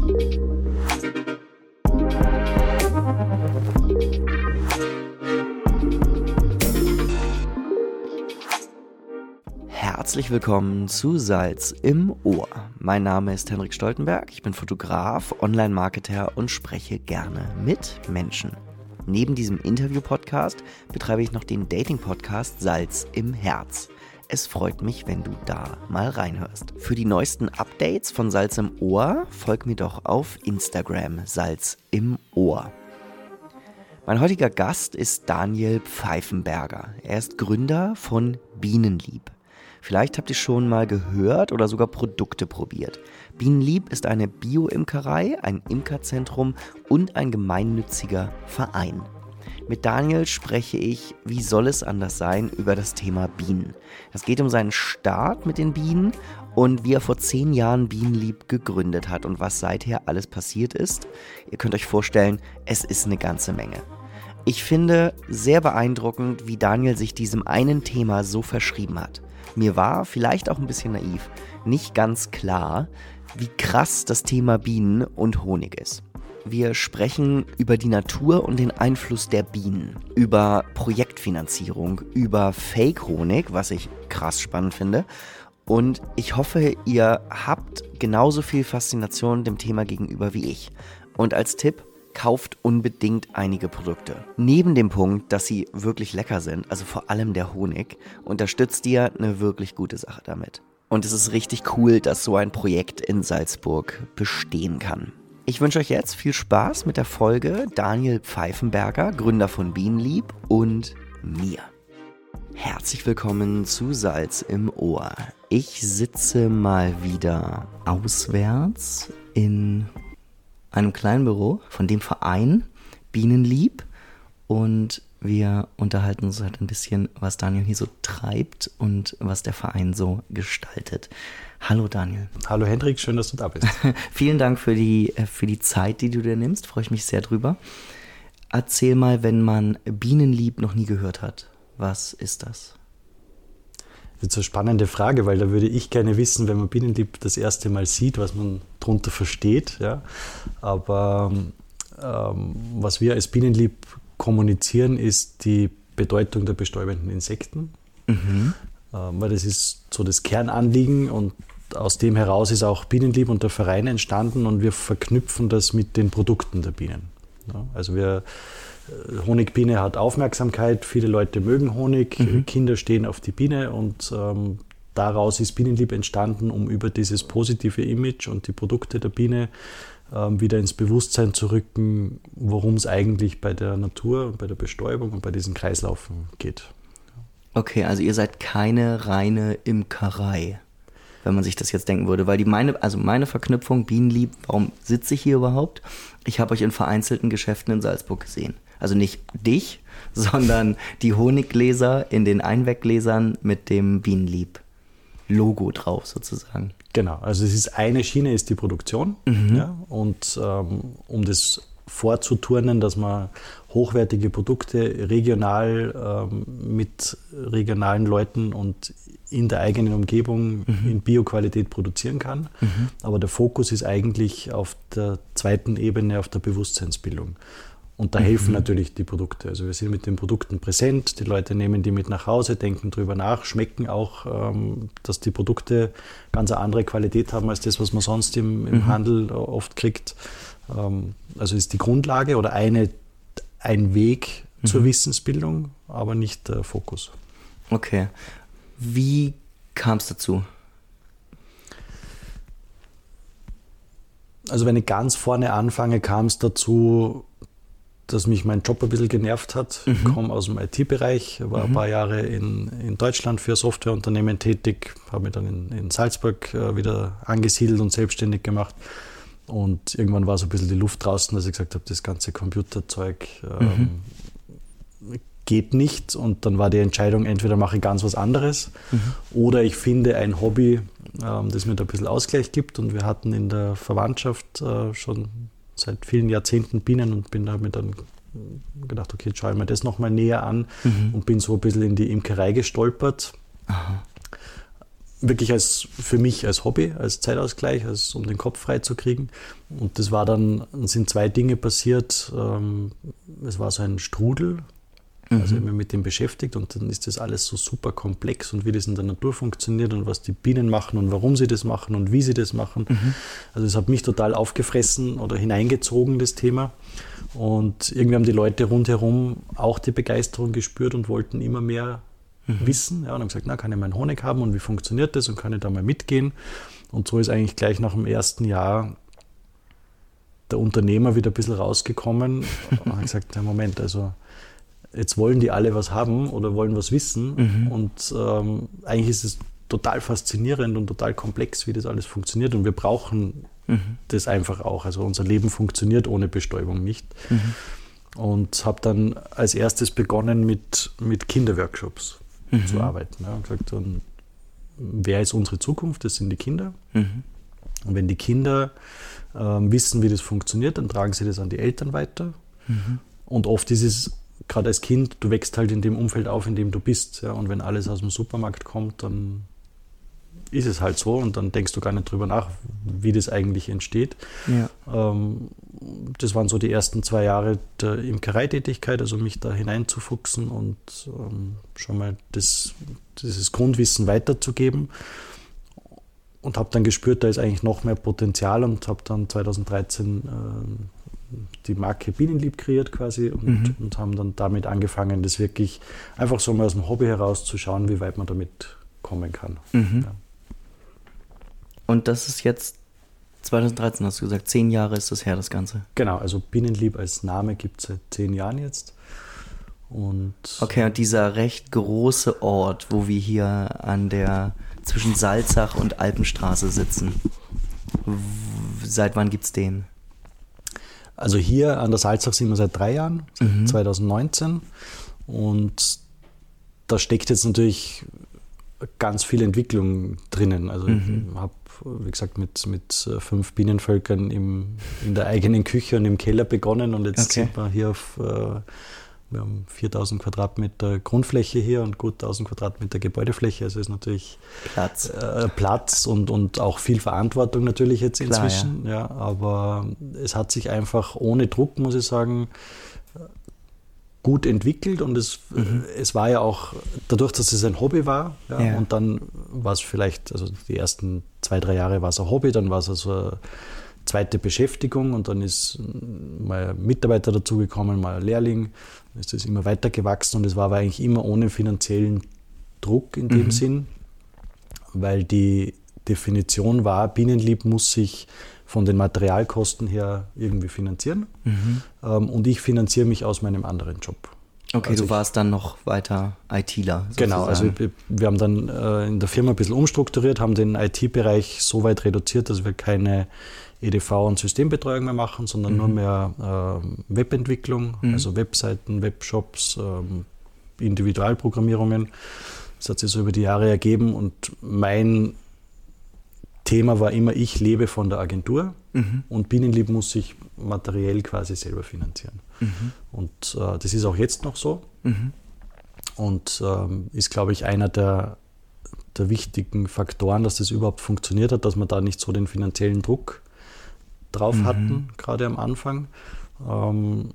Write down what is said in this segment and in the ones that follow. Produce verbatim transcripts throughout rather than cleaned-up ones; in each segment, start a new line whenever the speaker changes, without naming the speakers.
Herzlich willkommen zu Salz im Ohr. Mein Name ist Henrik Stoltenberg, ich bin Fotograf, Online-Marketer und spreche gerne mit Menschen. Neben diesem Interview-Podcast betreibe ich noch den Dating-Podcast Salz im Herz. Es freut mich, wenn du da mal reinhörst. Für die neuesten Updates von Salz im Ohr folg mir doch auf Instagram Salz im Ohr. Mein heutiger Gast ist Daniel Pfeifenberger. Er ist Gründer von Bienenlieb. Vielleicht habt ihr schon mal gehört oder sogar Produkte probiert. Bienenlieb ist eine Bio-Imkerei, ein Imkerzentrum und ein gemeinnütziger Verein. Mit Daniel spreche ich, wie soll es anders sein, über das Thema Bienen. Es geht um seinen Start mit den Bienen und wie er vor zehn Jahren Bienenlieb gegründet hat und was seither alles passiert ist. Ihr könnt euch vorstellen, es ist eine ganze Menge. Ich finde sehr beeindruckend, wie Daniel sich diesem einen Thema so verschrieben hat. Mir war, vielleicht auch ein bisschen naiv, nicht ganz klar, wie krass das Thema Bienen und Honig ist. Wir sprechen über die Natur und den Einfluss der Bienen, über Projektfinanzierung, über Fake-Honig, was ich krass spannend finde. Und ich hoffe, ihr habt genauso viel Faszination dem Thema gegenüber wie ich. Und als Tipp, kauft unbedingt einige Produkte. Neben dem Punkt, dass sie wirklich lecker sind, also vor allem der Honig, unterstützt ihr eine wirklich gute Sache damit. Und es ist richtig cool, dass so ein Projekt in Salzburg bestehen kann. Ich wünsche euch jetzt viel Spaß mit der Folge Daniel Pfeifenberger, Gründer von Bienenlieb, und mir. Herzlich willkommen zu Salz im Ohr. Ich sitze mal wieder auswärts in einem kleinen Büro von dem Verein Bienenlieb und wir unterhalten uns halt ein bisschen, was Daniel hier so treibt und was der Verein so gestaltet. Hallo Daniel.
Hallo Hendrik, schön, dass du da bist.
Vielen Dank für die, für die Zeit, die du dir nimmst, freue ich mich sehr drüber. Erzähl mal, wenn man Bienenlieb noch nie gehört hat, was ist das?
Das ist eine spannende Frage, weil da würde ich gerne wissen, wenn man Bienenlieb das erste Mal sieht, was man darunter versteht. Ja. Aber ähm, was wir als Bienenlieb kommunizieren, ist die Bedeutung der bestäubenden Insekten. Mhm. Ähm, weil das ist so das Kernanliegen und aus dem heraus ist auch Bienenlieb und der Verein entstanden und wir verknüpfen das mit den Produkten der Bienen. Ja. Also wir Honigbiene hat Aufmerksamkeit, viele Leute mögen Honig, mhm. Kinder stehen auf die Biene und ähm, daraus ist Bienenlieb entstanden, um über dieses positive Image und die Produkte der Biene ähm, wieder ins Bewusstsein zu rücken, worum es eigentlich bei der Natur, bei der Bestäubung und bei diesen Kreislaufen geht.
Okay, also ihr seid keine reine Imkerei, wenn man sich das jetzt denken würde, weil die meine, also meine Verknüpfung Bienenlieb, warum sitze ich hier überhaupt? Ich habe euch in vereinzelten Geschäften in Salzburg gesehen. Also nicht dich, sondern die Honiggläser in den Einweggläsern mit dem Bienenlieb-Logo drauf sozusagen.
Genau, also es ist eine Schiene, ist die Produktion. Mhm. Ja, und ähm, um das vorzuturnen, dass man hochwertige Produkte regional ähm, mit regionalen Leuten und in der eigenen Umgebung mhm. in Bioqualität produzieren kann. Mhm. Aber der Fokus ist eigentlich auf der zweiten Ebene, auf der Bewusstseinsbildung. Und da mhm. helfen natürlich die Produkte. Also wir sind mit den Produkten präsent, die Leute nehmen die mit nach Hause, denken drüber nach, schmecken auch, ähm, dass die Produkte ganz eine andere Qualität haben als das, was man sonst im, im mhm. Handel oft kriegt. Ähm, also ist die Grundlage oder eine, ein Weg mhm. zur Wissensbildung, aber nicht der Fokus.
Okay. Wie kam es dazu?
Also wenn ich ganz vorne anfange, kam es dazu, dass mich mein Job ein bisschen genervt hat. Mhm. Ich komme aus dem I T-Bereich, war mhm. ein paar Jahre in, in Deutschland für Softwareunternehmen tätig, habe mich dann in, in Salzburg äh, wieder angesiedelt und selbstständig gemacht. Und irgendwann war so ein bisschen die Luft draußen, dass ich gesagt habe, das ganze Computerzeug ähm, mhm. geht nicht. Und dann war die Entscheidung, entweder mache ich ganz was anderes mhm. oder ich finde ein Hobby, ähm, das mir da ein bisschen Ausgleich gibt. Und wir hatten in der Verwandtschaft äh, schon seit vielen Jahrzehnten Bienen und bin da mit dann gedacht, okay, jetzt schaue ich mir das nochmal näher an mhm. und bin so ein bisschen in die Imkerei gestolpert. Aha. wirklich als, für mich als Hobby, als Zeitausgleich, als, um den Kopf frei zu kriegen. Und das war dann, sind zwei Dinge passiert. Ähm, es war so ein Strudel, also immer mit dem beschäftigt, und dann ist das alles so super komplex und wie das in der Natur funktioniert und was die Bienen machen und warum sie das machen und wie sie das machen. Mhm. Also es hat mich total aufgefressen oder hineingezogen, das Thema. Und irgendwie haben die Leute rundherum auch die Begeisterung gespürt und wollten immer mehr mhm. wissen. Ja, und haben gesagt, na, kann ich meinen Honig haben und wie funktioniert das und kann ich da mal mitgehen? Und so ist eigentlich gleich nach dem ersten Jahr der Unternehmer wieder ein bisschen rausgekommen und hat gesagt, ja, Moment, also jetzt wollen die alle was haben oder wollen was wissen. Mhm. Und ähm, eigentlich ist es total faszinierend und total komplex, wie das alles funktioniert. Und wir brauchen mhm. das einfach auch. Also unser Leben funktioniert ohne Bestäubung nicht. Mhm. Und habe dann als erstes begonnen mit, mit Kinderworkshops mhm. zu arbeiten. Ja, und gesagt, dann, wer ist unsere Zukunft? Das sind die Kinder. Mhm. Und wenn die Kinder ähm, wissen, wie das funktioniert, dann tragen sie das an die Eltern weiter. Mhm. Und oft ist es, gerade als Kind, du wächst halt in dem Umfeld auf, in dem du bist. Ja, und wenn alles aus dem Supermarkt kommt, dann ist es halt so und dann denkst du gar nicht drüber nach, wie das eigentlich entsteht. Ja. Ähm, das waren so die ersten zwei Jahre der Imkereitätigkeit, also mich da hineinzufuchsen und ähm, schon mal das, dieses Grundwissen weiterzugeben. Und habe dann gespürt, da ist eigentlich noch mehr Potenzial und habe dann zweitausenddreizehn äh, die Marke Bienenlieb kreiert quasi und, mhm. und haben dann damit angefangen, das wirklich einfach so mal aus dem Hobby heraus zu schauen, wie weit man damit kommen kann. Mhm. Ja.
Und das ist jetzt zweitausenddreizehn, hast du gesagt, zehn Jahre ist das her, das Ganze?
Genau, also Bienenlieb als Name gibt es seit zehn Jahren jetzt. Und
okay, und dieser recht große Ort, wo wir hier an der, zwischen Salzach und Alpenstraße sitzen, w- seit wann gibt's den?
Also hier an der Salzach sind wir seit drei Jahren, seit mhm. zweitausendneunzehn. Und da steckt jetzt natürlich ganz viel Entwicklung drinnen. Also mhm. ich habe, wie gesagt, mit, mit fünf Bienenvölkern im, in der eigenen Küche und im Keller begonnen. Und jetzt okay. sind wir hier auf, äh, wir haben viertausend Quadratmeter Grundfläche hier und gut tausend Quadratmeter Gebäudefläche. Also ist natürlich
Platz,
äh, Platz und, und auch viel Verantwortung natürlich jetzt inzwischen. Klar, ja. Ja, aber es hat sich einfach ohne Druck, muss ich sagen, gut entwickelt und es, mhm. es war ja auch, dadurch, dass es ein Hobby war, ja, ja. und dann war es vielleicht, also die ersten zwei, drei Jahre war es ein Hobby, dann war es also eine zweite Beschäftigung und dann ist mal ein Mitarbeiter dazugekommen, mal ein Lehrling, dann ist das immer weiter gewachsen und es war aber eigentlich immer ohne finanziellen Druck in dem mhm. Sinn, weil die Definition war, Bienenlieb muss sich von den Materialkosten her irgendwie finanzieren. Mhm. Ähm, und ich finanziere mich aus meinem anderen Job.
Okay, also du warst dann noch weiter ITler. Sozusagen.
Genau, also wir, wir haben dann äh, in der Firma ein bisschen umstrukturiert, haben den I T-Bereich so weit reduziert, dass wir keine E D V und Systembetreuung mehr machen, sondern mhm. nur mehr äh, Webentwicklung, mhm. also Webseiten, Webshops, äh, Individualprogrammierungen. Das hat sich so über die Jahre ergeben und mein Thema war immer, ich lebe von der Agentur mhm. und Bienenlieb muss sich materiell quasi selber finanzieren. Mhm. Und äh, das ist auch jetzt noch so mhm. und ähm, ist, glaube ich, einer der, der wichtigen Faktoren, dass das überhaupt funktioniert hat, dass wir da nicht so den finanziellen Druck drauf mhm. hatten, gerade am Anfang. Ähm,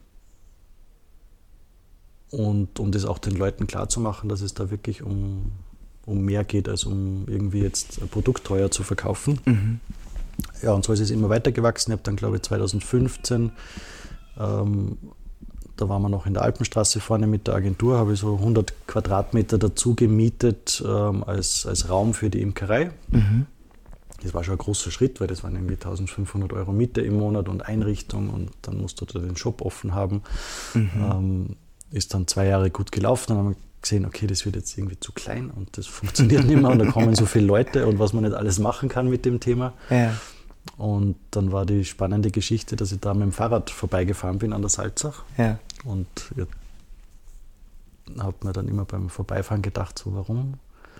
und um das auch den Leuten klarzumachen, dass es da wirklich um um mehr geht, als um irgendwie jetzt ein Produkt teuer zu verkaufen. Mhm. Ja, und so ist es immer weiter gewachsen. Ich habe dann, glaube ich, zweitausendfünfzehn, ähm, da waren wir noch in der Alpenstraße vorne mit der Agentur, habe ich so hundert Quadratmeter dazu gemietet ähm, als, als Raum für die Imkerei. Mhm. Das war schon ein großer Schritt, weil das waren irgendwie eintausendfünfhundert Euro Miete im Monat und Einrichtung und dann musst du da den Shop offen haben. Mhm. Ähm, ist dann zwei Jahre gut gelaufen, dann haben wir gesehen, okay, das wird jetzt irgendwie zu klein und das funktioniert nicht mehr und da kommen so viele Leute und was man nicht alles machen kann mit dem Thema. Ja. Und dann war die spannende Geschichte, dass ich da mit dem Fahrrad vorbeigefahren bin an der Salzach. Ja. Und ich habe mir dann immer beim Vorbeifahren gedacht, so warum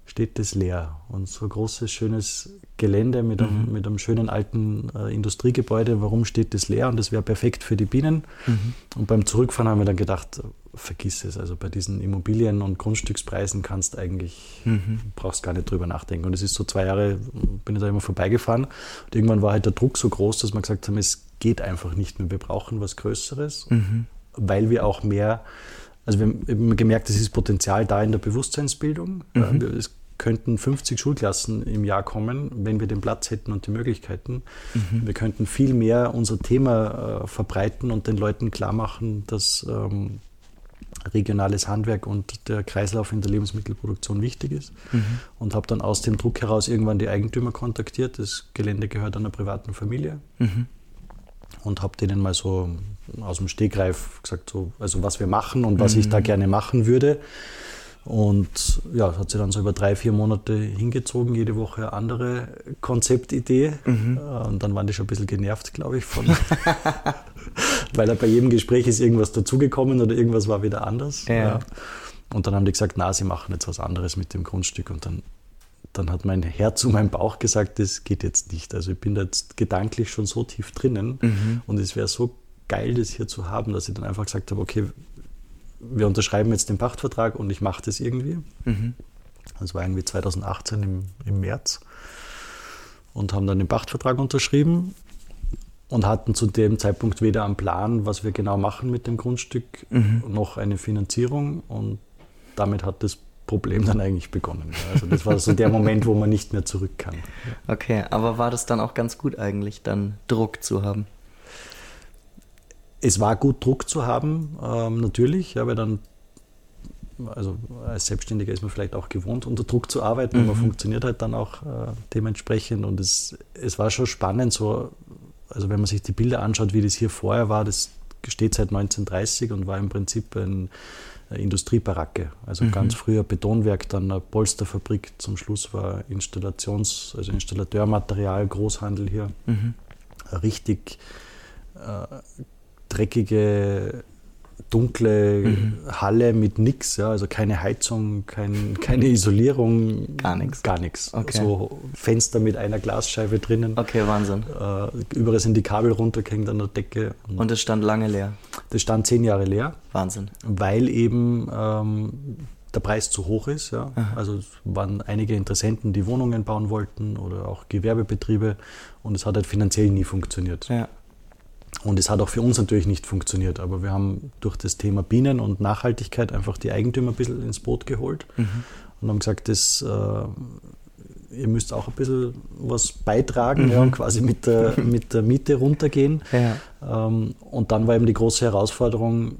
steht das leer. Und so ein großes, schönes Gelände mit, mhm. einem, mit einem schönen alten äh, Industriegebäude, warum steht das leer? Und das wäre perfekt für die Bienen. Mhm. Und beim Zurückfahren haben wir dann gedacht, vergiss es. Also bei diesen Immobilien- und Grundstückspreisen kannst eigentlich, mhm. brauchst gar nicht drüber nachdenken. Und es ist so zwei Jahre, bin ich da immer vorbeigefahren. Und irgendwann war halt der Druck so groß, dass wir gesagt haben, es geht einfach nicht mehr. Wir brauchen was Größeres, mhm. weil wir auch mehr, also wir haben gemerkt, es ist Potenzial da in der Bewusstseinsbildung. Mhm. Es könnten fünfzig Schulklassen im Jahr kommen, wenn wir den Platz hätten und die Möglichkeiten. Mhm. Wir könnten viel mehr unser Thema äh, verbreiten und den Leuten klar machen, dass ähm, regionales Handwerk und der Kreislauf in der Lebensmittelproduktion wichtig ist. Mhm. Und habe dann aus dem Druck heraus irgendwann die Eigentümer kontaktiert. Das Gelände gehört einer privaten Familie. Mhm. Und habe denen mal so aus dem Stegreif gesagt, so, also was wir machen und was mhm. ich da gerne machen würde. Und ja, hat sich dann so über drei, vier Monate hingezogen, jede Woche eine andere Konzeptidee. Mhm. Und dann waren die schon ein bisschen genervt, glaube ich, von weil bei jedem Gespräch ist irgendwas dazugekommen oder irgendwas war wieder anders. Ja. Ja. Und dann haben die gesagt, na, sie machen jetzt was anderes mit dem Grundstück. Und dann, dann hat mein Herz und mein Bauch gesagt, das geht jetzt nicht. Also ich bin da jetzt gedanklich schon so tief drinnen mhm. und es wäre so geil, das hier zu haben, dass ich dann einfach gesagt habe, okay, wir unterschreiben jetzt den Pachtvertrag und ich mache das irgendwie. Mhm. Das war irgendwie zweitausendachtzehn im, im März und haben dann den Pachtvertrag unterschrieben und hatten zu dem Zeitpunkt weder einen Plan, was wir genau machen mit dem Grundstück, mhm. noch eine Finanzierung und damit hat das Problem dann eigentlich begonnen. Also das war so der Moment, wo man nicht mehr zurück kann.
Okay, aber war das dann auch ganz gut eigentlich, dann Druck zu haben?
Es war gut, Druck zu haben, ähm, natürlich, ja, weil dann, also als Selbstständiger ist man vielleicht auch gewohnt, unter Druck zu arbeiten, mhm. aber funktioniert halt dann auch äh, dementsprechend und es, es war schon spannend, so, also wenn man sich die Bilder anschaut, wie das hier vorher war, das steht seit neunzehnhundertdreißig und war im Prinzip eine Industriebaracke, also mhm. ganz früher Betonwerk, dann eine Polsterfabrik, zum Schluss war Installations-, also Installateurmaterial, Großhandel hier, mhm. richtig äh, dreckige, dunkle mhm. Halle mit nix, ja, also keine Heizung, kein, keine Isolierung.
Gar nichts.
Gar nichts.
Okay.
So Fenster mit einer Glasscheibe drinnen.
Okay, Wahnsinn.
Äh, überall sind die Kabel runtergehängt an der Decke.
Und, Und es stand lange leer?
Das stand zehn Jahre leer.
Wahnsinn. Weil
eben ähm, der Preis zu hoch ist. Ja. Also es waren einige Interessenten, die Wohnungen bauen wollten oder auch Gewerbebetriebe und es hat halt finanziell nie funktioniert. Ja. Und es hat auch für uns natürlich nicht funktioniert, aber wir haben durch das Thema Bienen und Nachhaltigkeit einfach die Eigentümer ein bisschen ins Boot geholt mhm. und haben gesagt, das, äh, ihr müsst auch ein bisschen was beitragen mhm. ja, und quasi mit der, mit der Miete runtergehen. Ja. Ähm, und dann war eben die große Herausforderung,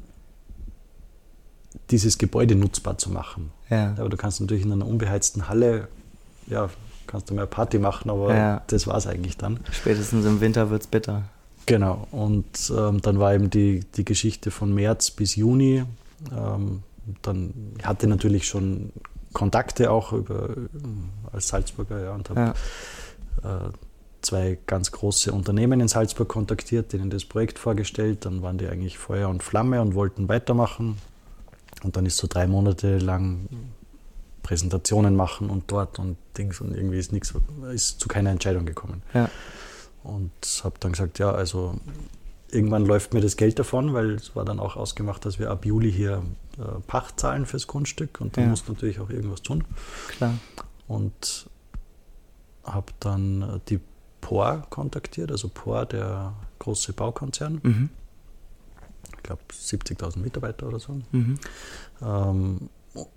dieses Gebäude nutzbar zu machen. Ja. Aber du kannst natürlich in einer unbeheizten Halle, ja, kannst du mal eine Party machen, aber ja. das war es eigentlich dann.
Spätestens im Winter wird es bitter.
Genau, und ähm, dann war eben die, die Geschichte von März bis Juni. Ähm, dann ich hatte natürlich schon Kontakte auch über, als Salzburger ja, und habe ja. äh, zwei ganz große Unternehmen in Salzburg kontaktiert, denen das Projekt vorgestellt. Dann waren die eigentlich Feuer und Flamme und wollten weitermachen. Und dann ist so drei Monate lang Präsentationen machen und dort und Dings und irgendwie ist nichts, ist zu keiner Entscheidung gekommen. Ja. Und habe dann gesagt, ja, also irgendwann läuft mir das Geld davon, weil es war dann auch ausgemacht, dass wir ab Juli hier äh, Pacht zahlen fürs Grundstück und dann ja. musst du natürlich auch irgendwas tun. Klar. Und habe dann die P O R kontaktiert, also P O R, der große Baukonzern. Mhm. Ich glaube siebzigtausend Mitarbeiter oder so. Mhm. Ähm,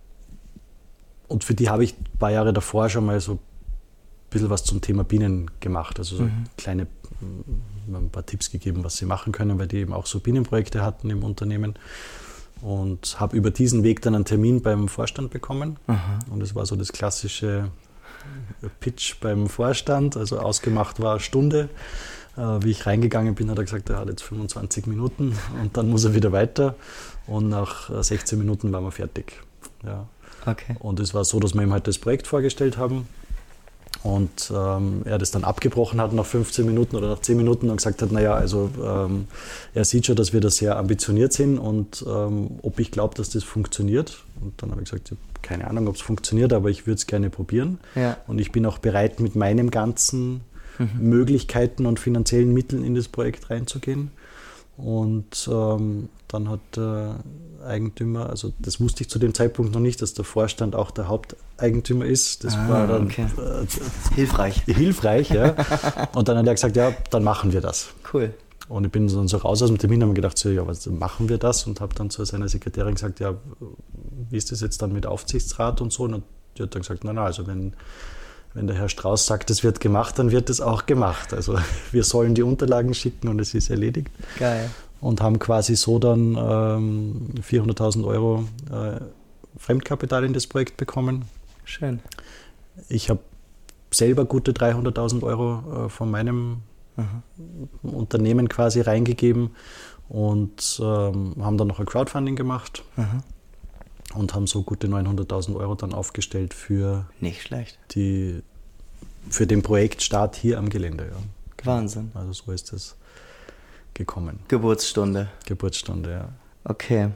und für die habe ich ein paar Jahre davor schon mal so ein bisschen was zum Thema Bienen gemacht. Also so mhm. kleine, ein paar Tipps gegeben, was sie machen können, weil die eben auch so Bienenprojekte hatten im Unternehmen. Und habe über diesen Weg dann einen Termin beim Vorstand bekommen. Aha. Und es war so das klassische Pitch beim Vorstand. Also ausgemacht war eine Stunde. Äh, wie ich reingegangen bin, hat er gesagt, er hat jetzt fünfundzwanzig Minuten und dann muss er wieder weiter. Und nach sechzehn Minuten waren wir fertig. Ja. Okay. Und es war so, dass wir ihm halt das Projekt vorgestellt haben. Und ähm, er das dann abgebrochen hat nach fünfzehn Minuten oder nach zehn Minuten und gesagt hat, naja, also ähm, er sieht schon, dass wir da sehr ambitioniert sind und ähm, ob ich glaube, dass das funktioniert. Und dann habe ich gesagt, ich habe keine Ahnung, ob es funktioniert, aber ich würde es gerne probieren.
Ja.
Und ich bin auch bereit, mit meinen ganzen mhm. Möglichkeiten und finanziellen Mitteln in das Projekt reinzugehen. Und ähm, dann hat der Eigentümer, also das wusste ich zu dem Zeitpunkt noch nicht, dass der Vorstand auch der Haupteigentümer ist. Das
ah,
war dann
okay.
äh,
hilfreich.
Hilfreich, ja. Und dann hat er gesagt, ja, dann machen wir das.
Cool.
Und ich bin dann so raus aus dem Termin und habe mir gedacht, so, ja, was machen wir das? Und habe dann zu seiner Sekretärin gesagt, ja, wie ist das jetzt dann mit Aufsichtsrat und so? Und die hat dann gesagt, na, na, also wenn Wenn der Herr Strauß sagt, es wird gemacht, dann wird es auch gemacht. Also wir sollen die Unterlagen schicken und es ist erledigt.
Geil.
Und haben quasi so dann ähm, vierhunderttausend Euro äh, Fremdkapital in das Projekt bekommen.
Schön.
Ich habe selber gute dreihunderttausend Euro äh, von meinem Aha. Unternehmen quasi reingegeben und ähm, haben dann noch ein Crowdfunding gemacht. Aha. Und haben so gute neunhunderttausend Euro dann aufgestellt für,
Nicht schlecht.
Die, für den Projektstart hier am Gelände. Ja.
Wahnsinn.
Also so ist es gekommen.
Geburtsstunde.
Geburtsstunde, ja.
Okay.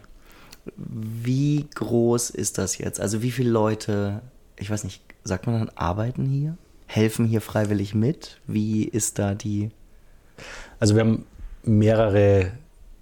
Wie groß ist das jetzt? Also wie viele Leute, ich weiß nicht, sagt man dann, arbeiten hier? Helfen hier freiwillig mit? Wie ist da die...
Also wir haben mehrere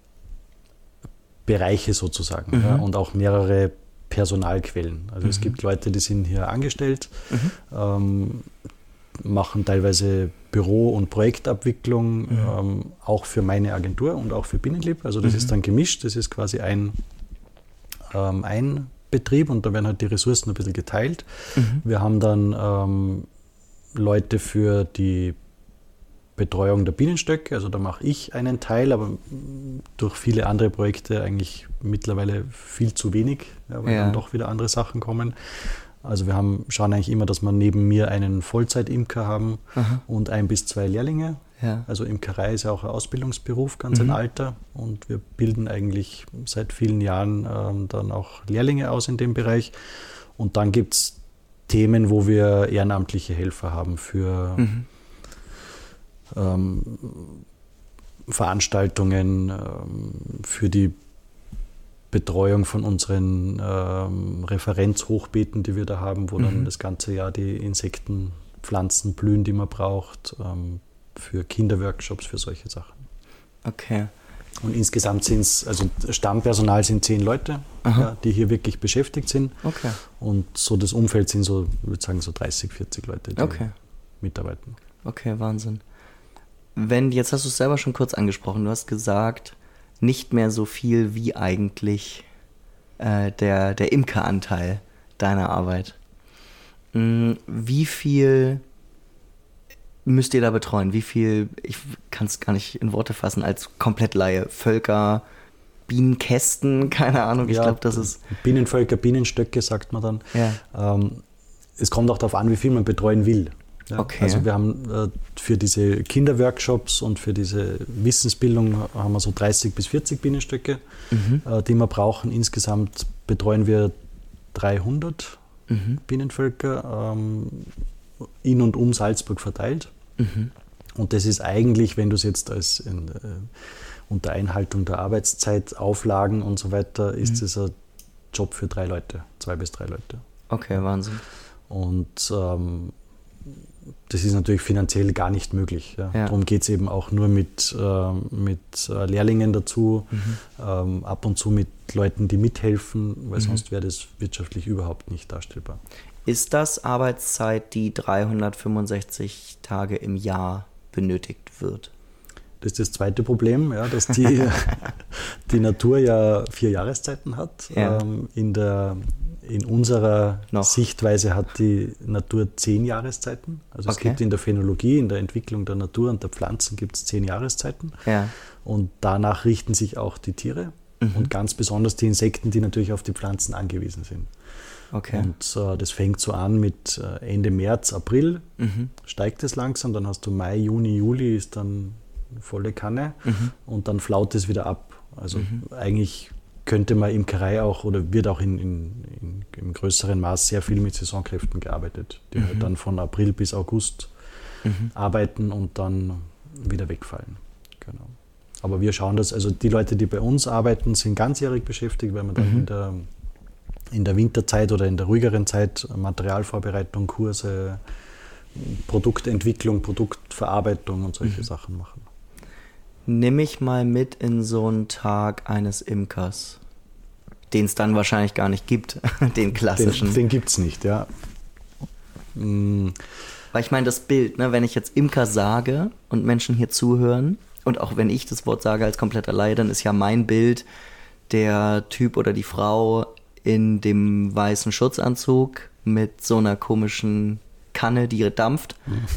Bereiche sozusagen mhm. ja, und auch mehrere Personalquellen. Also mhm. es gibt Leute, die sind hier angestellt, mhm. ähm, machen teilweise Büro- und Projektabwicklung, mhm. ähm, auch für meine Agentur und auch für Binnenlieb. Also das mhm. ist dann gemischt, das ist quasi ein, ähm, ein Betrieb und da werden halt die Ressourcen ein bisschen geteilt. Mhm. Wir haben dann ähm, Leute für die Betreuung der Bienenstöcke, also da mache ich einen Teil, aber durch viele andere Projekte eigentlich mittlerweile viel zu wenig, ja, weil ja. dann doch wieder andere Sachen kommen. Also wir haben, schauen eigentlich immer, dass wir neben mir einen Vollzeit-Imker haben Aha. und ein bis zwei Lehrlinge. Ja. Also Imkerei ist ja auch ein Ausbildungsberuf, ganz mhm. ein alter, und wir bilden eigentlich seit vielen Jahren ähm, dann auch Lehrlinge aus in dem Bereich. Und dann gibt es Themen, wo wir ehrenamtliche Helfer haben für mhm. Ähm, Veranstaltungen, ähm, für die Betreuung von unseren ähm, Referenzhochbeeten, die wir da haben, wo mhm. dann das ganze Jahr die Insekten, Pflanzen blühen, die man braucht, ähm, für Kinderworkshops, für solche Sachen.
Okay.
Und insgesamt sind es, also Stammpersonal sind zehn Leute, ja, die hier wirklich beschäftigt sind.
Okay.
Und so das Umfeld sind so, ich würde sagen, so dreißig, vierzig Leute, die
okay.
mitarbeiten.
Okay, Wahnsinn. Wenn, jetzt hast du es selber schon kurz angesprochen, du hast gesagt, nicht mehr so viel wie eigentlich äh, der, der Imkeranteil deiner Arbeit. Hm, wie viel müsst ihr da betreuen? Wie viel, ich kann es gar nicht in Worte fassen, als Komplettlaie, Völker, Bienenkästen, keine Ahnung, ich ja, glaube, das ist...
Bienenvölker, Bienenstöcke, sagt man dann.
Ja.
Ähm, es kommt auch darauf an, wie viel man betreuen will. Ja,
okay.
Also wir haben äh, für diese Kinderworkshops und für diese Wissensbildung haben wir so dreißig bis vierzig Bienenstöcke, mhm. äh, die wir brauchen. Insgesamt betreuen wir dreihundert mhm. Bienenvölker ähm, in und um Salzburg verteilt. Mhm. Und das ist eigentlich, wenn du es jetzt als in, äh, unter Einhaltung der Arbeitszeit, Auflagen und so weiter, ist es mhm. ein Job für drei Leute, zwei bis drei Leute.
Okay, Wahnsinn.
Und ähm, das ist natürlich finanziell gar nicht möglich. Ja.
Ja.
Darum geht es eben auch nur mit, äh, mit Lehrlingen dazu, mhm. ähm, ab und zu mit Leuten, die mithelfen, weil mhm. sonst wäre das wirtschaftlich überhaupt nicht darstellbar.
Ist das Arbeitszeit, die dreihundertfünfundsechzig Tage im Jahr benötigt wird?
Das ist das zweite Problem, ja, dass die, die Natur ja vier Jahreszeiten hat.
Ja.
Ähm, in, der, in unserer
Noch.
Sichtweise hat die Natur zehn Jahreszeiten. Also es
Okay.
gibt in der Phänologie, in der Entwicklung der Natur und der Pflanzen gibt es zehn Jahreszeiten.
Ja.
Und danach richten sich auch die Tiere mhm. und ganz besonders die Insekten, die natürlich auf die Pflanzen angewiesen sind.
Okay.
Und äh, das fängt so an mit äh, Ende März, April,
Mhm.
steigt es langsam, dann hast du Mai, Juni, Juli ist dann volle Kanne
Mhm.
und dann flaut es wieder ab. Also
Mhm.
eigentlich könnte man Imkerei auch oder wird auch in, in, in, im größeren Maß sehr viel mit Saisonkräften gearbeitet, die mhm. halt dann von April bis August mhm. arbeiten und dann wieder wegfallen. Genau. Aber wir schauen das, also die Leute, die bei uns arbeiten, sind ganzjährig beschäftigt, weil man dann mhm. in, der, in der Winterzeit oder in der ruhigeren Zeit Materialvorbereitung, Kurse, Produktentwicklung, Produktverarbeitung und solche mhm. Sachen machen.
Nimm mich mal mit in so einen Tag eines Imkers, den es dann wahrscheinlich gar nicht gibt, den klassischen.
Den, den gibt es nicht, ja.
Mhm. Weil ich meine, das Bild, ne, wenn ich jetzt Imker sage und Menschen hier zuhören, und auch wenn ich das Wort sage als kompletter Laie, dann ist ja mein Bild der Typ oder die Frau in dem weißen Schutzanzug mit so einer komischen Kanne, die dampft,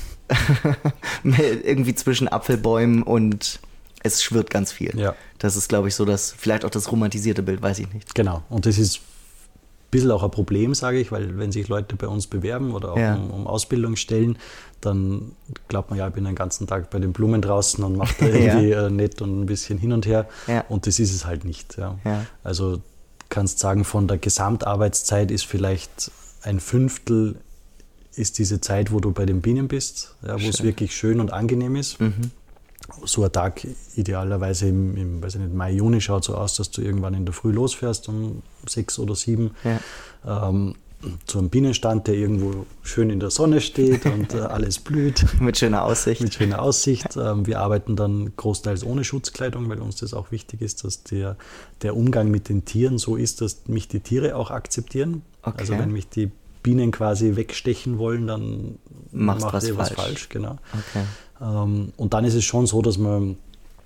mhm. irgendwie zwischen Apfelbäumen und es schwirrt ganz viel. Ja. Das ist, glaube ich, so das, vielleicht auch das romantisierte Bild, weiß ich nicht.
Genau, und das ist ein bisschen auch ein Problem, sage ich, weil wenn sich Leute bei uns bewerben oder auch ja. um, um Ausbildung stellen, dann glaubt man ja, ich bin den ganzen Tag bei den Blumen draußen und mache da irgendwie ja. nett und ein bisschen hin und her. Ja. Und das ist es halt nicht. Ja. Ja. Also kannst sagen, von der Gesamtarbeitszeit ist vielleicht ein Fünftel ist diese Zeit, wo du bei den Bienen bist, ja, wo es wirklich schön und angenehm ist. Mhm. So ein Tag idealerweise im, im weiß ich nicht, Mai, Juni schaut so aus, dass du irgendwann in der Früh losfährst um sechs oder sieben ja. ähm, zu einem Bienenstand, der irgendwo schön in der Sonne steht und äh, alles blüht.
Mit schöner Aussicht.
Mit schöner Aussicht. Ähm, wir arbeiten dann großteils ohne Schutzkleidung, weil uns das auch wichtig ist, dass der, der Umgang mit den Tieren so ist, dass mich die Tiere auch akzeptieren. Okay. Also wenn mich die Bienen quasi wegstechen wollen, dann
machst
macht
was
ihr was
falsch.
falsch. Genau.
Okay.
Ähm, und dann ist es schon so, dass man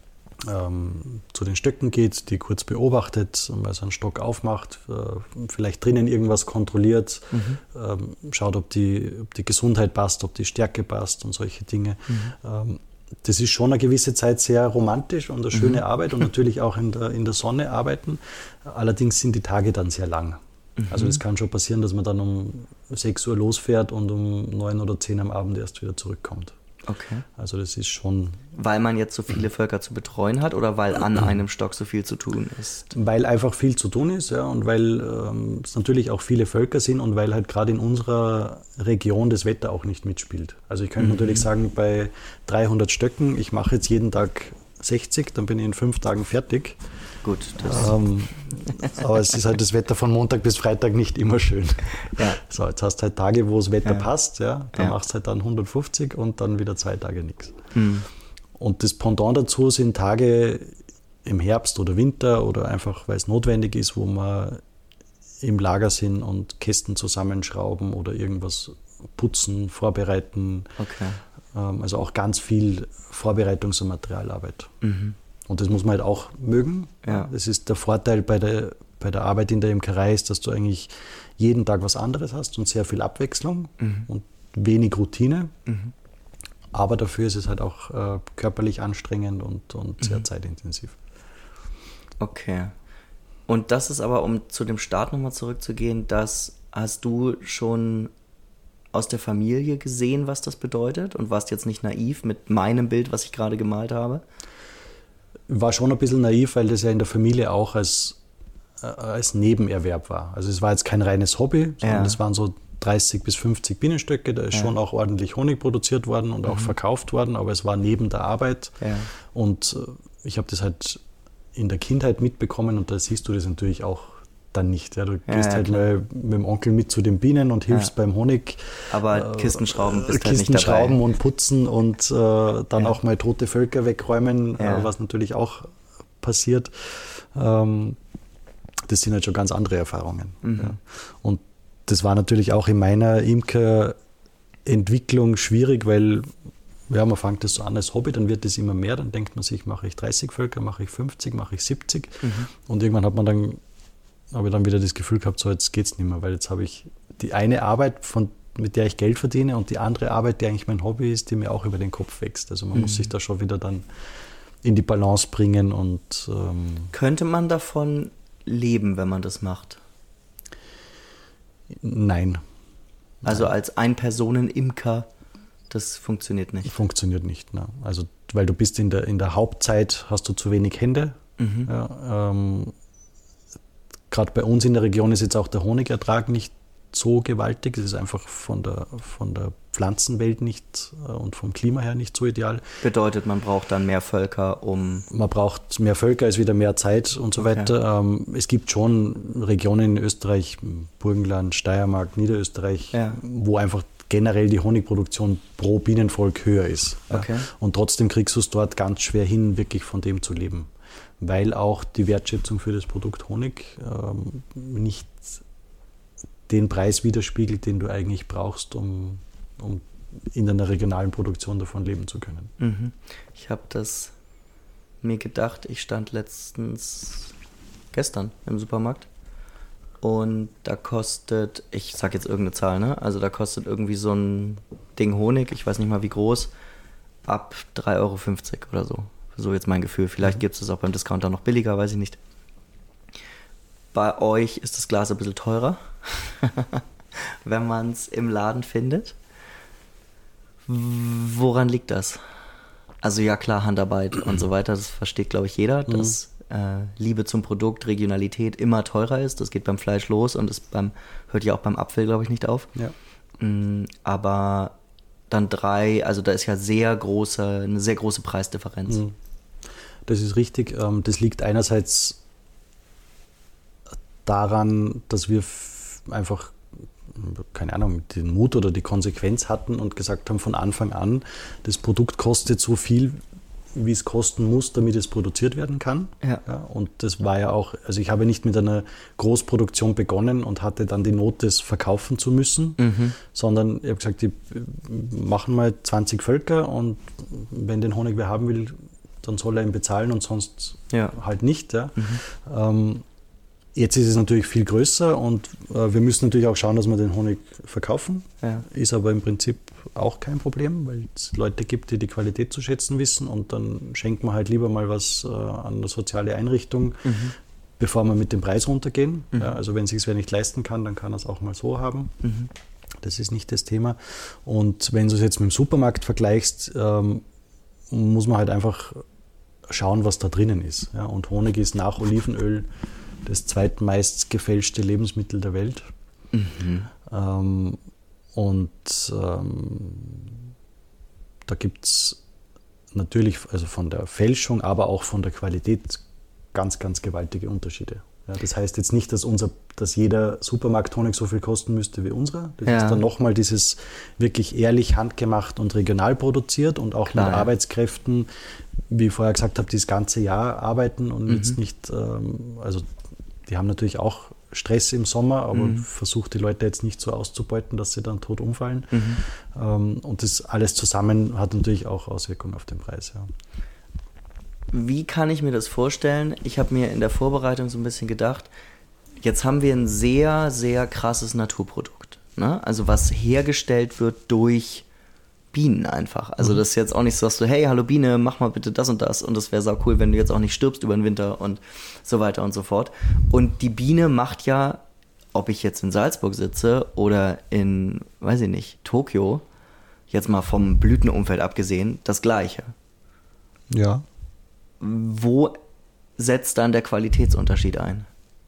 ähm, zu den Stöcken geht, die kurz beobachtet, mal so einen Stock aufmacht, äh, vielleicht drinnen irgendwas kontrolliert, mhm. ähm, schaut, ob die, ob die Gesundheit passt, ob die Stärke passt und solche Dinge. Mhm. Ähm, das ist schon eine gewisse Zeit sehr romantisch und eine schöne mhm. Arbeit und natürlich auch in der, in der Sonne arbeiten. Allerdings sind die Tage dann sehr lang. Mhm. Also es kann schon passieren, dass man dann um sechs Uhr losfährt und um neun oder zehn am Abend erst wieder zurückkommt.
Okay.
Also das ist schon...
Weil man jetzt so viele Völker zu betreuen hat oder weil an einem Stock so viel zu tun ist?
Weil einfach viel zu tun ist, ja, und weil ähm, es natürlich auch viele Völker sind und weil halt gerade in unserer Region das Wetter auch nicht mitspielt. Also ich könnte mhm. natürlich sagen, bei dreihundert Stöcken, ich mache jetzt jeden Tag sechzig, dann bin ich in fünf Tagen fertig.
Gut, das
ähm, aber es ist halt das Wetter von Montag bis Freitag nicht immer schön. Ja. So, jetzt hast du halt Tage, wo das Wetter ja. passt, ja, dann ja. machst du halt dann hundertfünfzig und dann wieder zwei Tage nichts. Mhm. Und das Pendant dazu sind Tage im Herbst oder Winter oder einfach, weil es notwendig ist, wo wir im Lager sind und Kästen zusammenschrauben oder irgendwas putzen, vorbereiten.
Okay.
Ähm, also auch ganz viel Vorbereitungs- und Materialarbeit. Mhm. Und das muss man halt auch mögen. Ja. Das ist der Vorteil bei der, bei der Arbeit in der Imkerei, ist, dass du eigentlich jeden Tag was anderes hast und sehr viel Abwechslung mhm. und wenig Routine. Mhm. Aber dafür ist es halt auch äh, körperlich anstrengend und, und sehr mhm. zeitintensiv.
Okay. Und das ist aber, um zu dem Start nochmal zurückzugehen, das hast du schon aus der Familie gesehen, was das bedeutet? Und warst jetzt nicht naiv mit meinem Bild, was ich gerade gemalt habe?
War schon ein bisschen naiv, weil das ja in der Familie auch als, äh, als Nebenerwerb war. Also es war jetzt kein reines Hobby, sondern es ja. waren so dreißig bis fünfzig Bienenstöcke. Da ist ja. schon auch ordentlich Honig produziert worden und mhm. auch verkauft worden, aber es war neben der Arbeit. Ja. Und ich habe das halt in der Kindheit mitbekommen und da siehst du das natürlich auch dann nicht. Ja, du ja, gehst ja, halt mal mit dem Onkel mit zu den Bienen und hilfst ja. beim Honig.
Aber äh, Kistenschrauben bist
Kisten
halt nicht dabei.
Schrauben und putzen und äh, dann ja. auch mal tote Völker wegräumen, ja. äh, was natürlich auch passiert. Ähm, das sind halt schon ganz andere Erfahrungen. Mhm. Ja. Und das war natürlich auch in meiner Imkerentwicklung schwierig, weil ja, man fängt das so an als Hobby, dann wird es immer mehr, dann denkt man sich, mache ich dreißig Völker, mache ich fünfzig, mache ich siebzig mhm. und irgendwann hat man dann habe ich dann wieder das Gefühl gehabt, so jetzt geht's nicht mehr, weil jetzt habe ich die eine Arbeit, von, mit der ich Geld verdiene und die andere Arbeit, die eigentlich mein Hobby ist, die mir auch über den Kopf wächst. Also man mhm. muss sich da schon wieder dann in die Balance bringen und ähm
könnte man davon leben, wenn man das macht?
Nein.
Also
Nein.
als Ein-Personen-Imker, das funktioniert nicht?
Funktioniert nicht, ne. Also weil du bist in der, in der Hauptzeit, hast du zu wenig Hände. Mhm. Ja, ähm, gerade bei uns in der Region ist jetzt auch der Honigertrag nicht so gewaltig. Es ist einfach von der, von der Pflanzenwelt nicht äh, und vom Klima her nicht so ideal.
Bedeutet, man braucht dann mehr Völker, um...
Man braucht mehr Völker, ist wieder mehr Zeit und so
Okay.
weiter. Ähm, es gibt schon Regionen in Österreich, Burgenland, Steiermark, Niederösterreich,
Ja.
wo einfach generell die Honigproduktion pro Bienenvolk höher ist. Ja.
Okay.
Und trotzdem kriegst du es dort ganz schwer hin, wirklich von dem zu leben. Weil auch die Wertschätzung für das Produkt Honig ähm, nicht den Preis widerspiegelt, den du eigentlich brauchst, um, um in einer regionalen Produktion davon leben zu können.
Mhm. Ich habe das mir gedacht, ich stand letztens, gestern im Supermarkt und da kostet, ich sag jetzt irgendeine Zahl, ne? Also da kostet irgendwie so ein Ding Honig, ich weiß nicht mal wie groß, ab drei Euro fünfzig oder so. So jetzt mein Gefühl. Vielleicht gibt es es auch beim Discounter noch billiger, weiß ich nicht. Bei euch ist das Glas ein bisschen teurer, wenn man es im Laden findet. Woran liegt das? Also ja klar, Handarbeit und so weiter, das versteht glaube ich jeder, dass äh, Liebe zum Produkt, Regionalität immer teurer ist. Das geht beim Fleisch los und ist beim, hört ja auch beim Apfel glaube ich nicht auf.
Ja.
Mm, aber dann drei, also da ist ja sehr große, eine sehr große Preisdifferenz.
Das ist richtig. Ähm, Das liegt einerseits daran, dass wir f- einfach, keine Ahnung, den Mut oder die Konsequenz hatten und gesagt haben von Anfang an, das Produkt kostet so viel, wie es kosten muss, damit es produziert werden kann.
Ja.
Ja, und das war ja auch, also ich habe nicht mit einer Großproduktion begonnen und hatte dann die Not, das verkaufen zu müssen,
Mhm.
sondern ich habe gesagt, die machen mal zwanzig Völker und wenn den Honig wer haben will, dann soll er ihn bezahlen und sonst
Ja.
halt nicht. Ja. Ähm, jetzt ist es natürlich viel größer und äh, wir müssen natürlich auch schauen, dass wir den Honig verkaufen.
Ja.
Ist aber im Prinzip auch kein Problem, weil es Leute gibt, die die Qualität zu schätzen wissen und dann schenkt man halt lieber mal was äh, an eine soziale Einrichtung,
Mhm.
bevor wir mit dem Preis runtergehen.
Mhm.
Ja, also wenn es sich wer nicht leisten kann, dann kann er es auch mal so haben.
Mhm.
Das ist nicht das Thema. Und wenn du es jetzt mit dem Supermarkt vergleichst, ähm, muss man halt einfach schauen, was da drinnen ist. Ja, und Honig ist nach Olivenöl das zweitmeist gefälschte Lebensmittel der Welt.
Mhm.
Ähm, und ähm, da gibt es natürlich also von der Fälschung, aber auch von der Qualität ganz, ganz gewaltige Unterschiede. Ja, das heißt jetzt nicht, dass, unser, dass jeder Supermarkt-Honig so viel kosten müsste wie unserer. Das
Ja.
ist dann nochmal dieses wirklich ehrlich handgemacht und regional produziert und auch
Klar,
mit
ja.
Arbeitskräften, wie ich vorher gesagt habe, die das ganze Jahr arbeiten und
Mhm.
jetzt nicht, ähm, also die haben natürlich auch Stress im Sommer, aber
Mhm.
versucht die Leute jetzt nicht so auszubeuten, dass sie dann tot umfallen.
Mhm.
Ähm, und das alles zusammen hat natürlich auch Auswirkungen auf den Preis. Ja.
Wie kann ich mir das vorstellen? Ich habe mir in der Vorbereitung so ein bisschen gedacht, jetzt haben wir ein sehr, sehr krasses Naturprodukt. Ne? Also was hergestellt wird durch Bienen einfach. Also das ist jetzt auch nicht so, dass du, hey, hallo Biene, mach mal bitte das und das und das wäre sau cool, wenn du jetzt auch nicht stirbst über den Winter und so weiter und so fort. Und die Biene macht ja, ob ich jetzt in Salzburg sitze oder in, weiß ich nicht, Tokio, jetzt mal vom Blütenumfeld abgesehen, das Gleiche.
Ja.
Wo setzt dann der Qualitätsunterschied ein?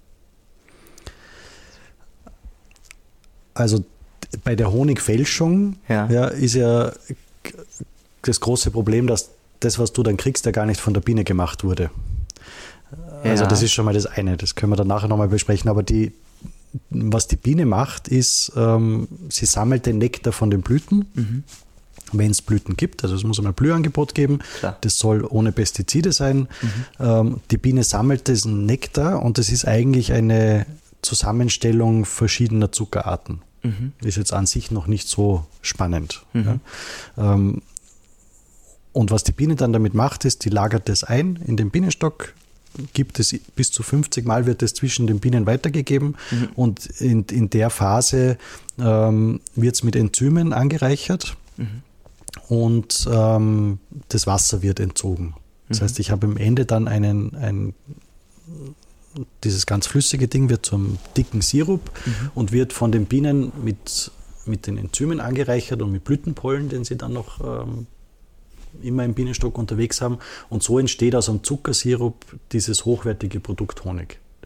Also bei der Honigfälschung
Ja.
ja, ist ja das große Problem, dass das, was du dann kriegst, ja gar nicht von der Biene gemacht wurde. Also
Ja.
das ist schon mal das eine, das können wir dann nachher nochmal besprechen. Aber die, was die Biene macht, ist, ähm, sie sammelt den Nektar von den Blüten,
Mhm.
wenn es Blüten gibt. Also es muss einmal ein Blühangebot geben.
Klar.
Das soll ohne Pestizide sein. Ähm, die Biene sammelt diesen Nektar und es ist eigentlich eine Zusammenstellung verschiedener Zuckerarten.
Mhm.
Ist jetzt an sich noch nicht so spannend.
Mhm.
Ja. Ähm, und was die Biene dann damit macht, ist, die lagert das ein in den Bienenstock, gibt es bis zu fünfzig Mal wird es zwischen den Bienen weitergegeben
Mhm.
und in, in der Phase ähm, wird es mit Enzymen angereichert
Mhm.
und ähm, das Wasser wird entzogen. Das
Mhm.
heißt, ich habe am Ende dann einen, ein, dieses ganz flüssige Ding wird zum dicken Sirup
Mhm.
und wird von den Bienen mit, mit den Enzymen angereichert und mit Blütenpollen, den sie dann noch ähm, immer im Bienenstock unterwegs haben. Und so entsteht aus einem Zuckersirup dieses hochwertige Produkt Honig.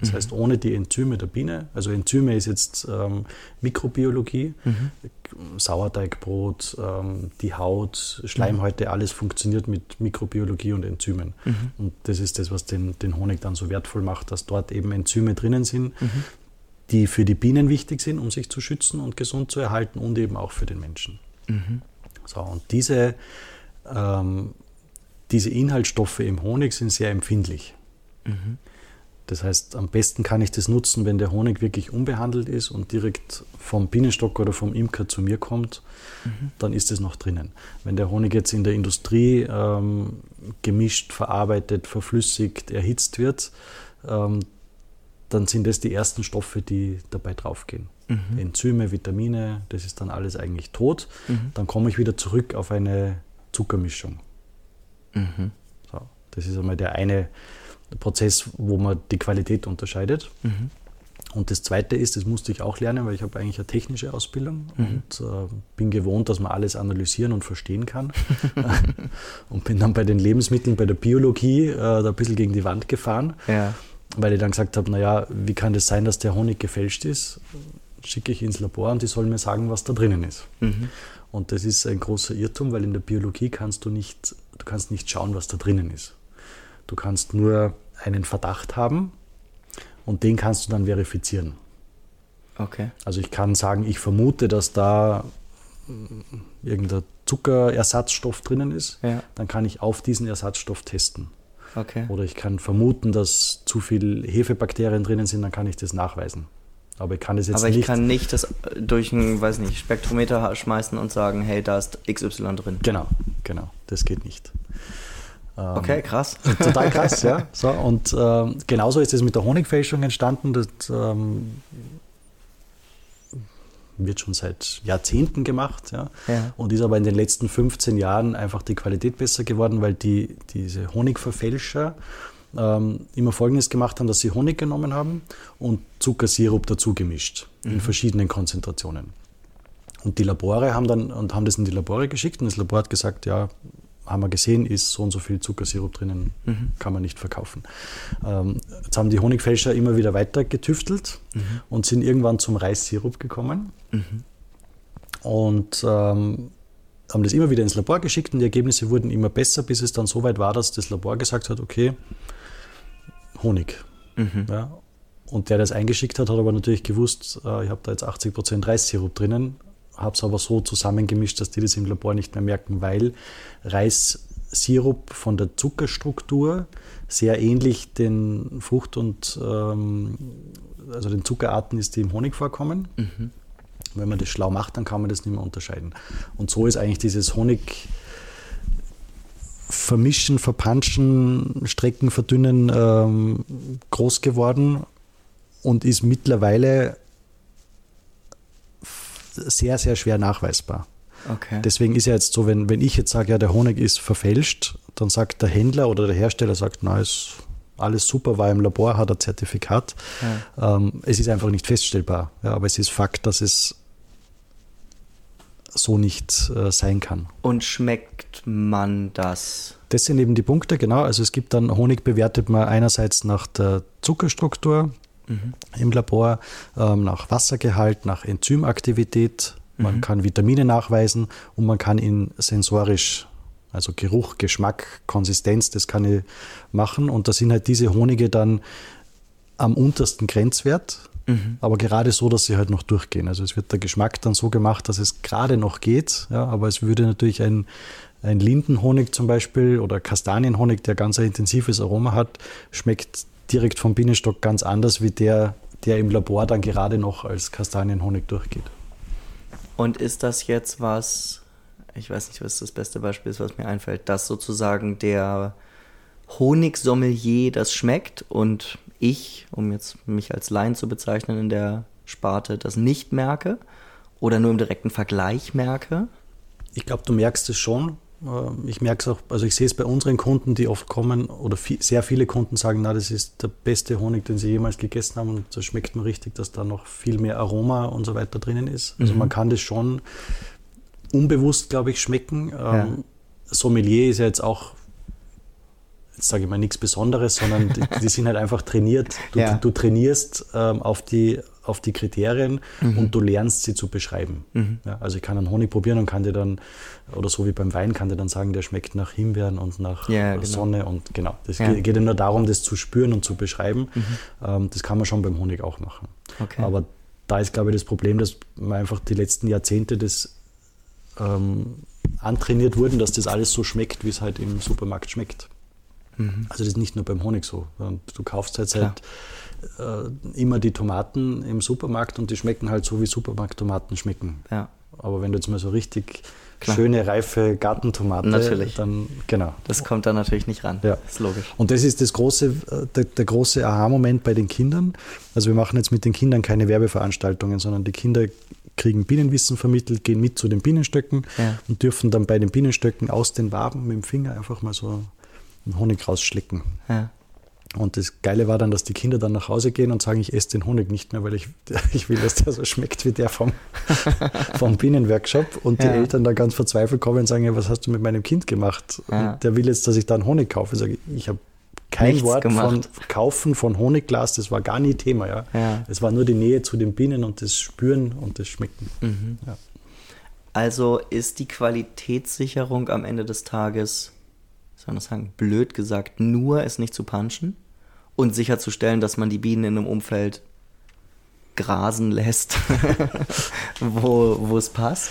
Das mhm. heißt, ohne die Enzyme der Biene, also Enzyme ist jetzt ähm, Mikrobiologie, mhm. Sauerteigbrot, ähm, die Haut, Schleimhäute, alles funktioniert mit Mikrobiologie und Enzymen. Mhm. Und das ist das, was den, den Honig dann so wertvoll macht, dass dort eben Enzyme drinnen sind, mhm. die für die Bienen wichtig sind, um sich zu schützen und gesund zu erhalten und eben auch für den Menschen. Mhm. So, und diese, ähm, diese Inhaltsstoffe im Honig sind sehr empfindlich. Mhm. Das heißt, am besten kann ich das nutzen, wenn der Honig wirklich unbehandelt ist und direkt vom Bienenstock oder vom Imker zu mir kommt, mhm. dann ist es noch drinnen. Wenn der Honig jetzt in der Industrie ähm, gemischt, verarbeitet, verflüssigt, erhitzt wird, ähm, dann sind das die ersten Stoffe, die dabei draufgehen. Mhm. Enzyme, Vitamine, das ist dann alles eigentlich tot. Mhm. Dann komme ich wieder zurück auf eine Zuckermischung. Mhm. So, das ist einmal der eine Prozess, wo man die Qualität unterscheidet. Mhm. Und das Zweite ist, das musste ich auch lernen, weil ich habe eigentlich eine technische Ausbildung mhm. und äh, bin gewohnt, dass man alles analysieren und verstehen kann. Und bin dann bei den Lebensmitteln, bei der Biologie äh, da ein bisschen gegen die Wand gefahren, ja. weil ich dann gesagt habe, naja, wie kann das sein, dass der Honig gefälscht ist? Schicke ich ins Labor und die sollen mir sagen, was da drinnen ist. Mhm. Und das ist ein großer Irrtum, weil in der Biologie kannst du nicht, du kannst nicht schauen, was da drinnen ist. Du kannst nur einen Verdacht haben und den kannst du dann verifizieren.
Okay.
Also ich kann sagen, ich vermute, dass da irgendein Zuckerersatzstoff drinnen ist. Ja. Dann kann ich auf diesen Ersatzstoff testen.
Okay.
Oder ich kann vermuten, dass zu viele Hefebakterien drinnen sind, dann kann ich das nachweisen. Aber ich kann das jetzt
Aber ich
nicht.
kann nicht das durch ein, weiß nicht, Spektrometer schmeißen und sagen, hey, da ist X Y drin.
Genau, genau, das geht nicht.
Okay, krass.
Total krass, ja. So, und ähm, genauso ist es mit der Honigfälschung entstanden. Das ähm, wird schon seit Jahrzehnten gemacht, ja? Ja. Und ist aber in den letzten fünfzehn Jahren einfach die Qualität besser geworden, weil die, diese Honigverfälscher ähm, immer Folgendes gemacht haben, dass sie Honig genommen haben und Zuckersirup dazu gemischt, mhm. in verschiedenen Konzentrationen. Und die Labore haben dann und haben das in die Labore geschickt und das Labor hat gesagt, ja, haben wir gesehen, ist so und so viel Zuckersirup drinnen, mhm. kann man nicht verkaufen. Ähm, jetzt haben die Honigfälscher immer wieder weiter getüftelt mhm. und sind irgendwann zum Reissirup gekommen mhm. und ähm, haben das immer wieder ins Labor geschickt und die Ergebnisse wurden immer besser, bis es dann so weit war, dass das Labor gesagt hat, okay, Honig. Mhm. Ja, und der das eingeschickt hat, hat aber natürlich gewusst, äh, ich habe da jetzt achtzig Prozent Reissirup drinnen, habe es aber so zusammengemischt, dass die das im Labor nicht mehr merken, weil Reissirup von der Zuckerstruktur sehr ähnlich den Frucht- und ähm, also den Zuckerarten ist, die im Honig vorkommen. Mhm. Wenn man das schlau macht, dann kann man das nicht mehr unterscheiden. Und so ist eigentlich dieses Honig vermischen, verpanschen, strecken, verdünnen ähm, groß geworden und ist mittlerweile sehr, sehr schwer nachweisbar.
Okay.
Deswegen ist ja jetzt so, wenn, wenn ich jetzt sage, ja, der Honig ist verfälscht, dann sagt der Händler oder der Hersteller, sagt, na, ist alles super, war im Labor, hat ein Zertifikat. Ja. Ähm, es ist einfach nicht feststellbar. Ja, aber es ist Fakt, dass es so nicht äh, sein kann.
Und schmeckt man das?
Das sind eben die Punkte, genau. Also es gibt dann, Honig bewertet man einerseits nach der Zuckerstruktur, Mhm. im Labor, ähm, nach Wassergehalt, nach Enzymaktivität. Man mhm. kann Vitamine nachweisen und man kann ihn sensorisch, also Geruch, Geschmack, Konsistenz, das kann ich machen. Und da sind halt diese Honige dann am untersten Grenzwert, mhm. aber gerade so, dass sie halt noch durchgehen. Also es wird der Geschmack dann so gemacht, dass es gerade noch geht, ja, aber es würde natürlich ein, ein Lindenhonig zum Beispiel oder Kastanienhonig, der ganz ein intensives Aroma hat, schmeckt direkt vom Bienenstock ganz anders, wie der, der im Labor dann gerade noch als Kastanienhonig durchgeht.
Und ist das jetzt was, ich weiß nicht, was das beste Beispiel ist, was mir einfällt, dass sozusagen der Honigsommelier das schmeckt und ich, um jetzt mich als Laien zu bezeichnen in der Sparte, das nicht merke oder nur im direkten Vergleich merke?
Ich glaube, du merkst es schon. Ich merke es auch, also ich sehe es bei unseren Kunden, die oft kommen oder viel, sehr viele Kunden sagen, na, das ist der beste Honig, den sie jemals gegessen haben und da schmeckt man richtig, dass da noch viel mehr Aroma und so weiter drinnen ist. Also mhm. man kann das schon unbewusst, glaube ich, schmecken. Ja. Ähm, Sommelier ist ja jetzt auch sage ich mal, nichts Besonderes, sondern die, die sind halt einfach trainiert. Du,
ja.
du trainierst ähm, auf, die, auf die Kriterien mhm. und du lernst sie zu beschreiben. Mhm. Ja, also ich kann einen Honig probieren und kann dir dann, oder so wie beim Wein, kann dir dann sagen, der schmeckt nach Himbeeren und nach
ja, genau.
Sonne und genau. Das
ja.
geht, geht ja nur darum, das zu spüren und zu beschreiben. Mhm. Ähm, das kann man schon beim Honig auch machen.
Okay.
Aber da ist, glaube ich, das Problem, dass man einfach die letzten Jahrzehnte das ähm, antrainiert wurden, dass das alles so schmeckt, wie es halt im Supermarkt schmeckt. Mhm. Also das ist nicht nur beim Honig so. Und du kaufst halt seit äh, immer die Tomaten im Supermarkt und die schmecken halt so, wie Supermarkttomaten schmecken.
Ja.
Aber wenn du jetzt mal so richtig
Klar.
schöne, reife Gartentomate,
natürlich.
dann, genau.
Das kommt da natürlich nicht ran.
Ja.
Das ist logisch.
Und das ist das große, der, der große Aha-Moment bei den Kindern. Also wir machen jetzt mit den Kindern keine Werbeveranstaltungen, sondern die Kinder kriegen Bienenwissen vermittelt, gehen mit zu den Bienenstöcken ja. und dürfen dann bei den Bienenstöcken aus den Waben mit dem Finger einfach mal so einen Honig rausschlecken. Ja. Und das Geile war dann, dass die Kinder dann nach Hause gehen und sagen, ich esse den Honig nicht mehr, weil ich, ich will, dass der so schmeckt wie der vom, vom Bienenworkshop. Und die ja. Eltern dann ganz verzweifelt kommen und sagen, ja, was hast du mit meinem Kind gemacht? Ja. Und der will jetzt, dass ich da einen Honig kaufe. Ich sage, ich habe kein Nichts Wort gemacht. Von Kaufen von Honigglas, das war gar nie Thema. Ja. Ja. Es war nur die Nähe zu den Bienen und das Spüren und das Schmecken. Mhm. Ja.
Also ist die Qualitätssicherung am Ende des Tages, soll man das sagen, blöd gesagt, nur es nicht zu punchen und sicherzustellen, dass man die Bienen in einem Umfeld grasen lässt, wo, wo es passt?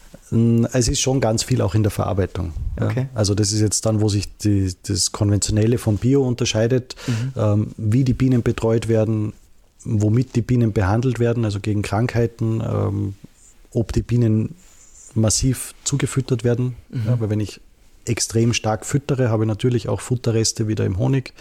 Es ist schon ganz viel auch in der Verarbeitung.
Okay.
Ja. Also das ist jetzt dann, wo sich die, das Konventionelle vom Bio unterscheidet, mhm. ähm, wie die Bienen betreut werden, womit die Bienen behandelt werden, also gegen Krankheiten, ähm, ob die Bienen massiv zugefüttert werden. Mhm. Ja, weil wenn ich extrem stark füttere, habe ich natürlich auch Futterreste wieder im Honig.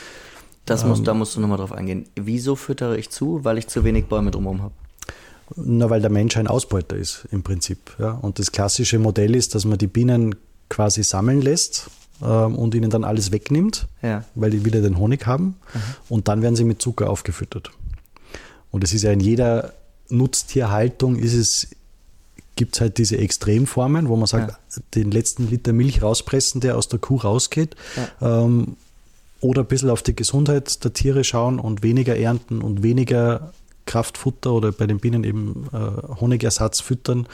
Das muss, ähm, da musst du nochmal drauf eingehen. Wieso füttere ich zu? Weil ich zu wenig Bäume drumherum habe.
Na, weil der Mensch ein Ausbeuter ist im Prinzip. Ja. Und das klassische Modell ist, dass man die Bienen quasi sammeln lässt ähm, und ihnen dann alles wegnimmt, ja. weil die wieder den Honig haben. Mhm. Und dann werden sie mit Zucker aufgefüttert. Und es ist ja in jeder Nutztierhaltung ist es, gibt es halt diese Extremformen, wo man sagt, ja. den letzten Liter Milch rauspressen, der aus der Kuh rausgeht. Ja. Ähm, oder ein bisschen auf die Gesundheit der Tiere schauen und weniger ernten und weniger Kraftfutter oder bei den Bienen eben äh, Honigersatz füttern.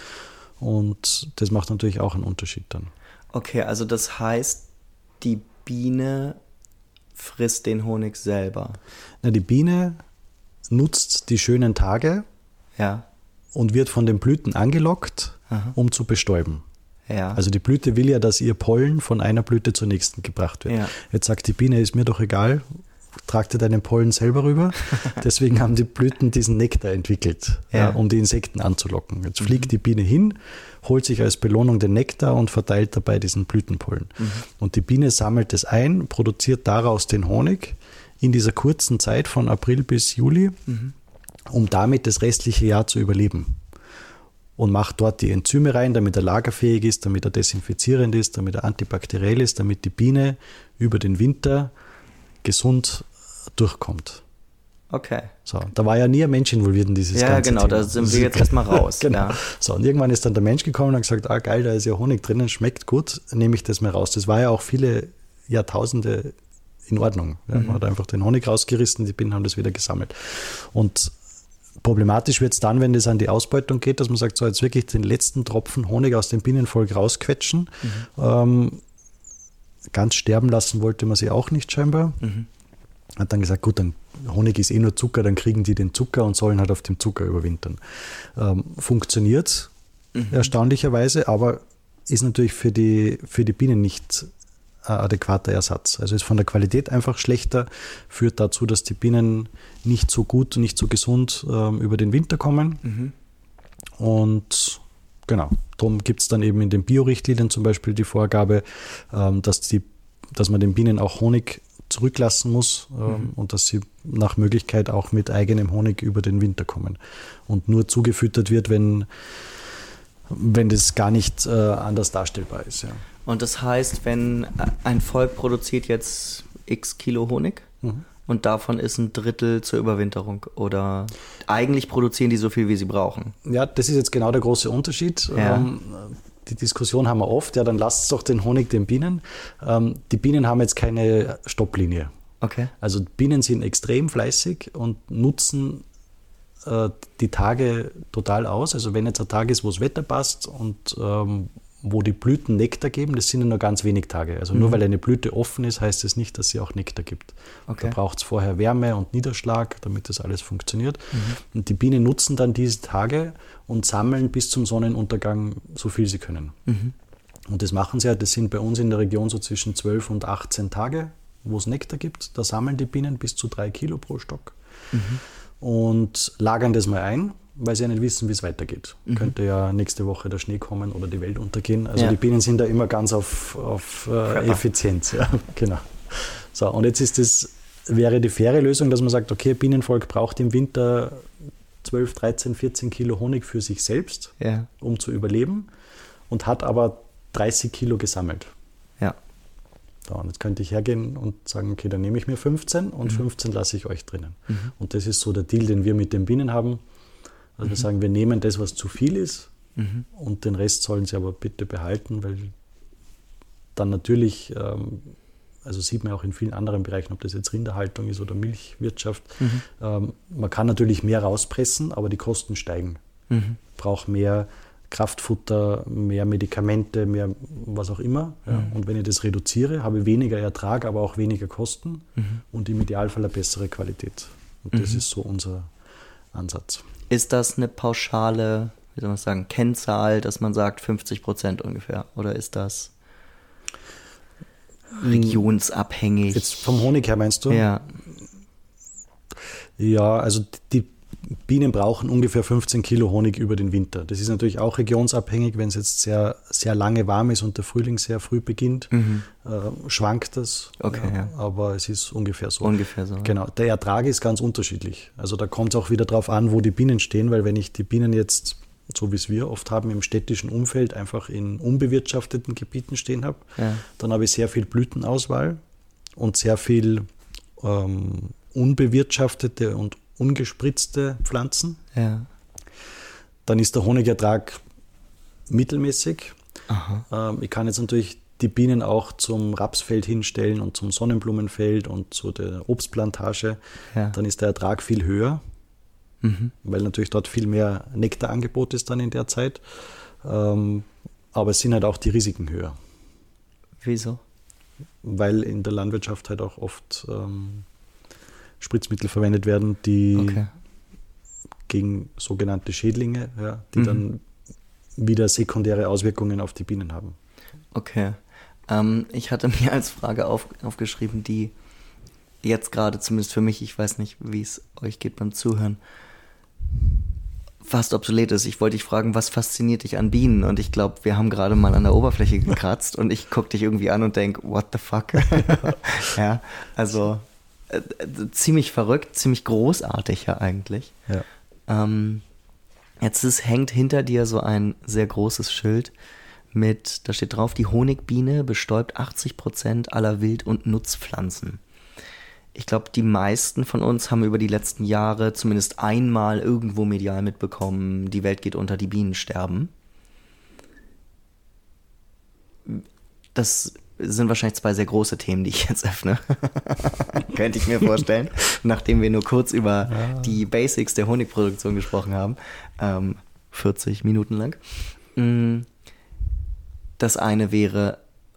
Und das macht natürlich auch einen Unterschied dann.
Okay, also das heißt, die Biene frisst den Honig selber?
Na, die Biene nutzt die schönen Tage
ja.
und wird von den Blüten angelockt, aha. um zu bestäuben.
Ja.
Also die Blüte will ja, dass ihr Pollen von einer Blüte zur nächsten gebracht wird. Ja. Jetzt sagt die Biene, ist mir doch egal, trag dir deinen Pollen selber rüber. Deswegen haben die Blüten diesen Nektar entwickelt, ja. Ja, um die Insekten anzulocken. Jetzt mhm. fliegt die Biene hin, holt sich als Belohnung den Nektar und verteilt dabei diesen Blütenpollen. Mhm. Und die Biene sammelt es ein, produziert daraus den Honig in dieser kurzen Zeit von April bis Juli, mhm. um damit das restliche Jahr zu überleben. Und macht dort die Enzyme rein, damit er lagerfähig ist, damit er desinfizierend ist, damit er antibakteriell ist, damit die Biene über den Winter gesund durchkommt.
Okay.
So, da war ja nie ein Mensch involviert in dieses
ja,
ganze
genau,
Thema.
Da sind wir jetzt erstmal raus.
Genau.
Ja.
So, und irgendwann ist dann der Mensch gekommen und hat gesagt, ah geil, da ist ja Honig drinnen, schmeckt gut, nehme ich das mal raus. Das war ja auch viele Jahrtausende in Ordnung. Ja, mhm. Man hat einfach den Honig rausgerissen, die Bienen haben das wieder gesammelt. Und problematisch wird es dann, wenn es an die Ausbeutung geht, dass man sagt, so jetzt wirklich den letzten Tropfen Honig aus dem Bienenvolk rausquetschen. Mhm. Ähm, ganz sterben lassen wollte man sie auch nicht scheinbar. Mhm. Hat dann gesagt, gut, dann Honig ist eh nur Zucker, dann kriegen die den Zucker und sollen halt auf dem Zucker überwintern. Ähm, funktioniert mhm. erstaunlicherweise, aber ist natürlich für die, für die Bienen nicht ein adäquater Ersatz. Also ist von der Qualität einfach schlechter, führt dazu, dass die Bienen nicht so gut und nicht so gesund ähm, über den Winter kommen. Mhm. Und genau, darum gibt es dann eben in den Bio-Richtlinien zum Beispiel die Vorgabe, ähm, dass, die, dass man den Bienen auch Honig zurücklassen muss ähm, mhm. und dass sie nach Möglichkeit auch mit eigenem Honig über den Winter kommen. Und nur zugefüttert wird, wenn, wenn das gar nicht äh, anders darstellbar ist. Ja.
Und das heißt, wenn ein Volk produziert jetzt x Kilo Honig mhm. und davon ist ein Drittel zur Überwinterung oder eigentlich produzieren die so viel, wie sie brauchen?
Ja, das ist jetzt genau der große Unterschied.
Ja.
Ähm, die Diskussion haben wir oft, ja, dann lasst doch den Honig den Bienen. Ähm, die Bienen haben jetzt keine Stopplinie.
Okay.
Also Bienen sind extrem fleißig und nutzen äh, die Tage total aus. Also wenn jetzt ein Tag ist, wo das Wetter passt und ähm, wo die Blüten Nektar geben, das sind ja nur ganz wenig Tage. Also mhm. nur weil eine Blüte offen ist, heißt es das nicht, dass sie auch Nektar gibt. Okay. Da braucht es vorher Wärme und Niederschlag, damit das alles funktioniert. Mhm. Und die Bienen nutzen dann diese Tage und sammeln bis zum Sonnenuntergang so viel sie können. Mhm. Und das machen sie ja, das sind bei uns in der Region so zwischen zwölf und achtzehn Tage, wo es Nektar gibt. Da sammeln die Bienen bis zu drei Kilo pro Stock mhm. und lagern das mal ein, weil sie ja nicht wissen, wie es weitergeht. Mhm. Könnte ja nächste Woche der Schnee kommen oder die Welt untergehen. Also ja. die Bienen sind da immer ganz auf, auf äh, Effizienz. Ja, genau. So, und jetzt ist das, wäre die faire Lösung, dass man sagt, okay, Bienenvolk braucht im Winter zwölf, dreizehn, vierzehn Kilo Honig für sich selbst, ja. um zu überleben, und hat aber dreißig Kilo gesammelt. Ja. So, und jetzt könnte ich hergehen und sagen, okay, dann nehme ich mir fünfzehn und mhm. fünfzehn lasse ich euch drinnen. Mhm. Und das ist so der Deal, den wir mit den Bienen haben. Also mhm. wir sagen, wir nehmen das, was zu viel ist, mhm. und den Rest sollen sie aber bitte behalten, weil dann natürlich, ähm, also sieht man auch in vielen anderen Bereichen, ob das jetzt Rinderhaltung ist oder Milchwirtschaft, mhm. ähm, man kann natürlich mehr rauspressen, aber die Kosten steigen. Mhm. Braucht mehr Kraftfutter, mehr Medikamente, mehr was auch immer. Ja. Mhm. Und wenn ich das reduziere, habe ich weniger Ertrag, aber auch weniger Kosten mhm. und im Idealfall eine bessere Qualität. Und das mhm. ist so unser Ansatz.
Ist das eine pauschale, wie soll man sagen, Kennzahl, dass man sagt fünfzig Prozent ungefähr? Oder ist das regionsabhängig?
Jetzt vom Honig her meinst du?
Ja.
Ja, also die Bienen brauchen ungefähr fünfzehn Kilo Honig über den Winter. Das ist natürlich auch regionsabhängig. Wenn es jetzt sehr, sehr lange warm ist und der Frühling sehr früh beginnt, mhm. äh, schwankt das.
Okay, ja,
ja. Aber es ist ungefähr so.
Ungefähr so.
Genau. Der Ertrag ist ganz unterschiedlich. Also da kommt es auch wieder drauf an, wo die Bienen stehen, weil wenn ich die Bienen jetzt, so wie es wir oft haben, im städtischen Umfeld einfach in unbewirtschafteten Gebieten stehen habe, ja. dann habe ich sehr viel Blütenauswahl und sehr viel ähm, unbewirtschaftete und ungespritzte Pflanzen. Ja. Dann ist der Honigertrag mittelmäßig. Ähm, ich kann jetzt natürlich die Bienen auch zum Rapsfeld hinstellen und zum Sonnenblumenfeld und zu der Obstplantage. Ja. Dann ist der Ertrag viel höher, mhm. weil natürlich dort viel mehr Nektarangebot ist dann in der Zeit. Ähm, aber es sind halt auch die Risiken höher.
Wieso?
Weil in der Landwirtschaft halt auch oft ähm, Spritzmittel verwendet werden, die okay. gegen sogenannte Schädlinge, ja, die mhm. dann wieder sekundäre Auswirkungen auf die Bienen haben.
Okay. Ähm, ich hatte mir als Frage auf, aufgeschrieben, die jetzt gerade, zumindest für mich, ich weiß nicht, wie es euch geht beim Zuhören, fast obsolet ist. Ich wollte dich fragen, was fasziniert dich an Bienen? Und ich glaube, wir haben gerade mal an der Oberfläche gekratzt und ich gucke dich irgendwie an und denke, what the fuck? Ja, also äh, ziemlich verrückt, ziemlich großartig ja eigentlich. Ja. Ähm, jetzt ist, hängt hinter dir so ein sehr großes Schild mit, da steht drauf, die Honigbiene bestäubt achtzig Prozent aller Wild- und Nutzpflanzen. Ich glaube, die meisten von uns haben über die letzten Jahre zumindest einmal irgendwo medial mitbekommen, die Welt geht unter, die Bienen sterben. Das sind wahrscheinlich zwei sehr große Themen, die ich jetzt öffne. Könnte ich mir vorstellen, nachdem wir nur kurz über ja. die Basics der Honigproduktion gesprochen haben. Ähm, vierzig Minuten lang. Das eine wäre,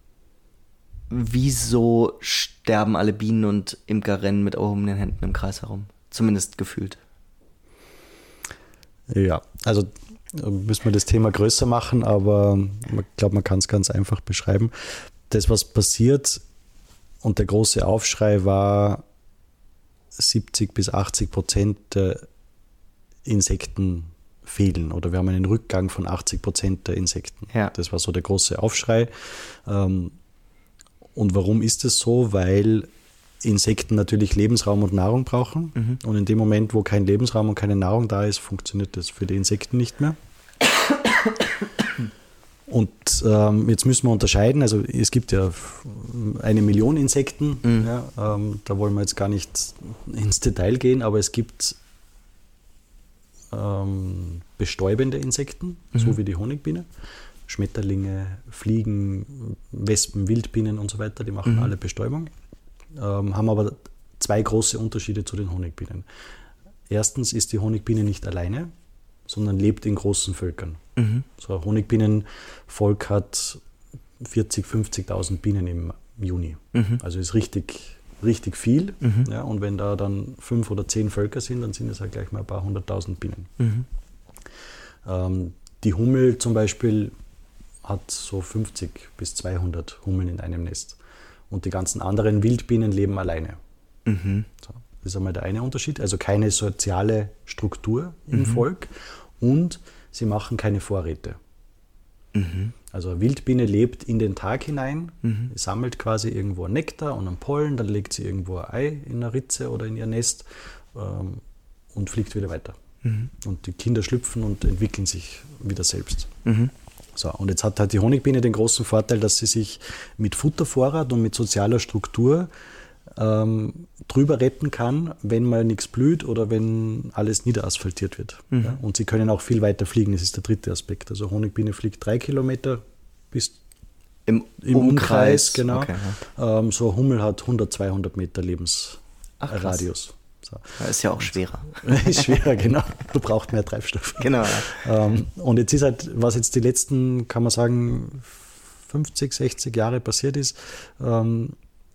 wieso sterben alle Bienen und Imker rennen mit erhobenen Händen im Kreis herum? Zumindest gefühlt.
Ja, also müssen wir das Thema größer machen, aber ich glaube, man kann es ganz einfach beschreiben. Das, was passiert, und der große Aufschrei war, siebzig bis achtzig Prozent der Insekten fehlen, oder wir haben einen Rückgang von achtzig Prozent der Insekten. Ja. Das war so der große Aufschrei. Und warum ist es so? Weil Insekten natürlich Lebensraum und Nahrung brauchen. Mhm. Und in dem Moment, wo kein Lebensraum und keine Nahrung da ist, funktioniert das für die Insekten nicht mehr. Und ähm, jetzt müssen wir unterscheiden, also es gibt ja eine Million Insekten, mhm. ja, ähm, da wollen wir jetzt gar nicht ins Detail gehen, aber es gibt ähm, bestäubende Insekten, mhm. so wie die Honigbiene, Schmetterlinge, Fliegen, Wespen, Wildbienen und so weiter, die machen mhm. alle Bestäubung, ähm, haben aber zwei große Unterschiede zu den Honigbienen. Erstens ist die Honigbiene nicht alleine, sondern lebt in großen Völkern. Mhm. So ein Honigbienenvolk hat vierzigtausend, fünfzigtausend Bienen im Juni. Mhm. Also ist richtig, richtig viel. Mhm. Ja, und wenn da dann fünf oder zehn Völker sind, dann sind es halt gleich mal ein paar hunderttausend Bienen. Mhm. Ähm, die Hummel zum Beispiel hat so fünfzig bis zweihundert Hummeln in einem Nest. Und die ganzen anderen Wildbienen leben alleine. Mhm. So. Das ist einmal der eine Unterschied, also keine soziale Struktur im mhm. Volk und sie machen keine Vorräte. Mhm. Also eine Wildbiene lebt in den Tag hinein, mhm. sammelt quasi irgendwo Nektar und einen Pollen, dann legt sie irgendwo ein Ei in einer Ritze oder in ihr Nest ähm, und fliegt wieder weiter. Mhm. Und die Kinder schlüpfen und entwickeln sich wieder selbst. Mhm. So, und jetzt hat halt die Honigbiene den großen Vorteil, dass sie sich mit Futtervorrat und mit sozialer Struktur Ähm, drüber retten kann, wenn mal nichts blüht oder wenn alles niederasphaltiert wird. Mhm. Ja, und sie können auch viel weiter fliegen, das ist der dritte Aspekt. Also Honigbiene fliegt drei Kilometer bis
im,
im Umkreis. Umkreis genau.
Okay, ja.
ähm, so ein Hummel hat hundert, zweihundert Meter Lebensradius. So.
Ja, ist ja auch schwerer.
Ist schwerer, genau. Du brauchst mehr Treibstoff.
Genau. Ja.
Ähm, und jetzt ist halt, was jetzt die letzten, kann man sagen, fünfzig, sechzig Jahre passiert ist, ähm,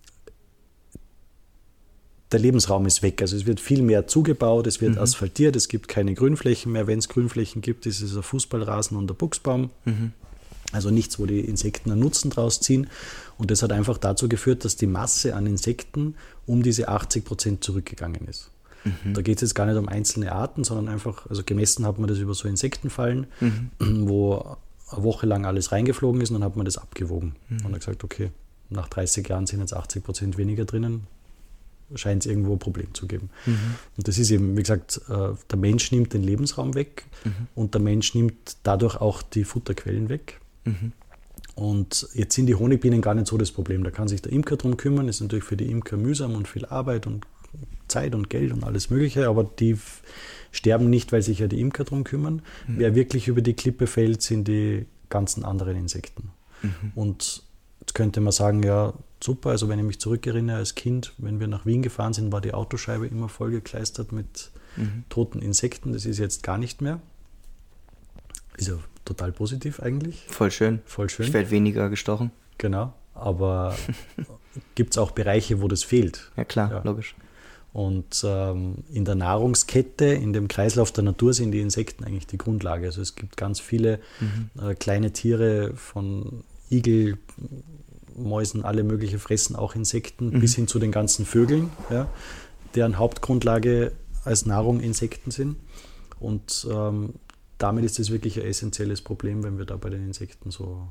der Lebensraum ist weg. Also es wird viel mehr zugebaut, es wird mhm. asphaltiert, es gibt keine Grünflächen mehr. Wenn es Grünflächen gibt, ist es ein Fußballrasen und ein Buchsbaum. Mhm. Also nichts, wo die Insekten einen Nutzen draus ziehen. Und das hat einfach dazu geführt, dass die Masse an Insekten um diese achtzig Prozent zurückgegangen ist. Mhm. Da geht es jetzt gar nicht um einzelne Arten, sondern einfach, also gemessen hat man das über so Insektenfallen, mhm. wo eine Woche lang alles reingeflogen ist und dann hat man das abgewogen. Mhm. Und hat gesagt, okay, nach dreißig Jahren sind jetzt achtzig Prozent weniger drinnen. Scheint es irgendwo ein Problem zu geben. Mhm. Und das ist eben, wie gesagt, der Mensch nimmt den Lebensraum weg mhm. und der Mensch nimmt dadurch auch die Futterquellen weg. Mhm. Und jetzt sind die Honigbienen gar nicht so das Problem. Da kann sich der Imker drum kümmern. Das ist natürlich für die Imker mühsam und viel Arbeit und Zeit und Geld und alles Mögliche, aber die f- sterben nicht, weil sich ja die Imker drum kümmern. Mhm. Wer wirklich über die Klippe fällt, sind die ganzen anderen Insekten. Mhm. Und jetzt könnte man sagen, ja, super, also wenn ich mich zurückerinnere als Kind, wenn wir nach Wien gefahren sind, war die Autoscheibe immer vollgekleistert mit mhm. toten Insekten. Das ist jetzt gar nicht mehr. Ist ja total positiv eigentlich.
Voll schön.
Voll schön.
Ich werde weniger gestochen.
Genau, aber gibt es auch Bereiche, wo das fehlt.
Ja klar,
ja.
Logisch.
Und ähm, in der Nahrungskette, in dem Kreislauf der Natur sind die Insekten eigentlich die Grundlage. Also es gibt ganz viele mhm. äh, kleine Tiere von Igel, Mäusen, alle möglichen fressen auch Insekten, mhm. bis hin zu den ganzen Vögeln, ja, deren Hauptgrundlage als Nahrung Insekten sind. Und ähm, damit ist es wirklich ein essentielles Problem, wenn wir da bei den Insekten so,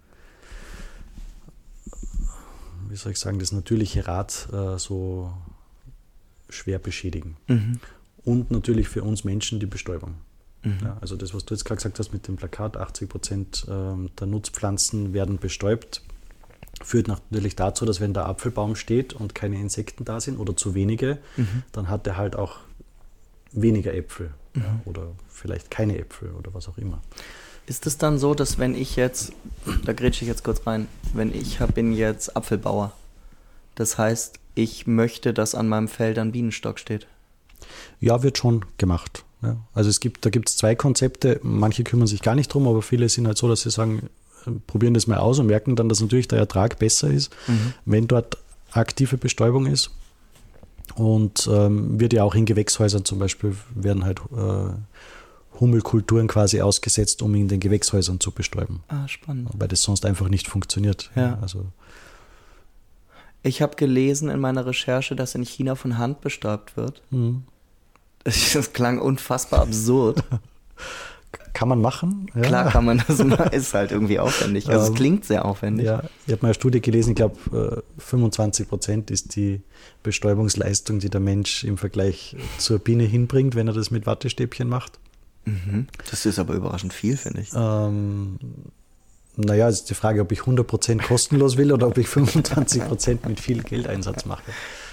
wie soll ich sagen, das natürliche Rad äh, so schwer beschädigen. Mhm. Und natürlich für uns Menschen die Bestäubung. Mhm. Ja, also das, was du jetzt gerade gesagt hast mit dem Plakat, achtzig Prozent äh, der Nutzpflanzen werden bestäubt, führt natürlich dazu, dass wenn der Apfelbaum steht und keine Insekten da sind oder zu wenige, mhm. dann hat er halt auch weniger Äpfel mhm. ja, oder vielleicht keine Äpfel oder was auch immer.
Ist es dann so, dass wenn ich jetzt, da grätsche ich jetzt kurz rein, wenn ich bin jetzt Apfelbauer, das heißt, ich möchte, dass an meinem Feld ein Bienenstock steht?
Ja, wird schon gemacht. Ja. Also es gibt, da gibt es zwei Konzepte, manche kümmern sich gar nicht drum, aber viele sind halt so, dass sie sagen, probieren das mal aus und merken dann, dass natürlich der Ertrag besser ist, mhm. wenn dort aktive Bestäubung ist. Und ähm, wird ja auch in Gewächshäusern zum Beispiel, werden halt äh, Hummelkulturen quasi ausgesetzt, um in den Gewächshäusern zu bestäuben.
Ah, spannend.
Weil das sonst einfach nicht funktioniert.
Ja.
Also
ich habe gelesen in meiner Recherche, dass in China von Hand bestäubt wird. Mhm. Das klang unfassbar absurd.
Kann man machen. Ja.
Klar kann man das machen, ist halt irgendwie aufwendig. Also es klingt sehr aufwendig.
Ja, ich habe mal eine Studie gelesen, ich glaube fünfundzwanzig Prozent ist die Bestäubungsleistung, die der Mensch im Vergleich zur Biene hinbringt, wenn er das mit Wattestäbchen macht.
Mhm. Das ist aber überraschend viel, finde ich.
Ähm, naja, es ist die Frage, ob ich hundert Prozent kostenlos will oder ob ich fünfundzwanzig Prozent mit viel Geldeinsatz mache.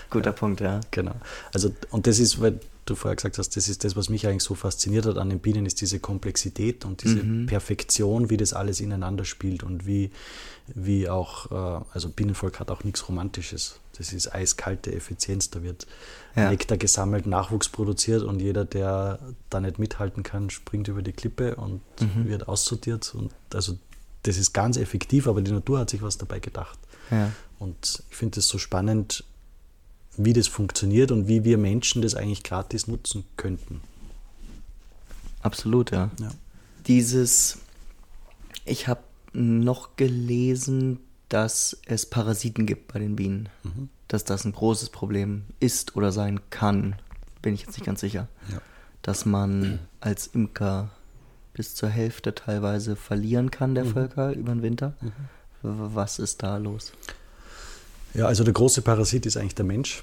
Guter
ja.
Punkt, ja.
Genau. Also, und das ist, weil du vorher gesagt hast, das ist das, was mich eigentlich so fasziniert hat an den Bienen, ist diese Komplexität und diese mhm. Perfektion, wie das alles ineinander spielt und wie, wie auch, also Bienenvolk hat auch nichts Romantisches. Das ist eiskalte Effizienz, da wird ja. Nektar gesammelt, Nachwuchs produziert und jeder, der da nicht mithalten kann, springt über die Klippe und mhm. wird aussortiert. Und also das ist ganz effektiv, aber die Natur hat sich was dabei gedacht.
Ja.
Und ich finde es so spannend, wie das funktioniert und wie wir Menschen das eigentlich gratis nutzen könnten.
Absolut, ja.
ja.
Dieses, ich habe noch gelesen, dass es Parasiten gibt bei den Bienen. Mhm. Dass das ein großes Problem ist oder sein kann, bin ich jetzt nicht ganz sicher.
Ja.
Dass man als Imker bis zur Hälfte teilweise verlieren kann der mhm. Völker über den Winter. Mhm. Was ist da los?
Ja, also der große Parasit ist eigentlich der Mensch.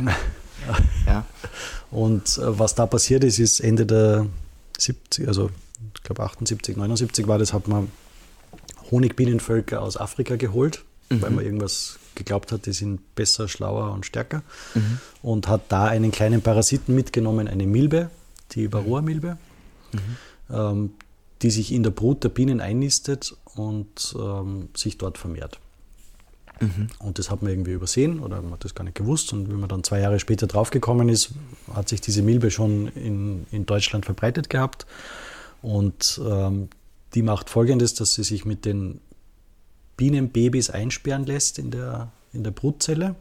ja.
Und äh, was da passiert ist, ist Ende der siebzig, also ich glaube achtundsiebzig, neunundsiebzig war das, hat man Honigbienenvölker aus Afrika geholt, mhm. weil man irgendwas geglaubt hat, die sind besser, schlauer und stärker. Mhm. Und hat da einen kleinen Parasiten mitgenommen, eine Milbe, die Varroa-Milbe, mhm. ähm, die sich in der Brut der Bienen einnistet und ähm, sich dort vermehrt. Mhm. Und das hat man irgendwie übersehen oder man hat das gar nicht gewusst. Und wenn man dann zwei Jahre später draufgekommen ist, hat sich diese Milbe schon in, in Deutschland verbreitet gehabt. Und ähm, die macht Folgendes, dass sie sich mit den Bienenbabys einsperren lässt in der, in der Brutzelle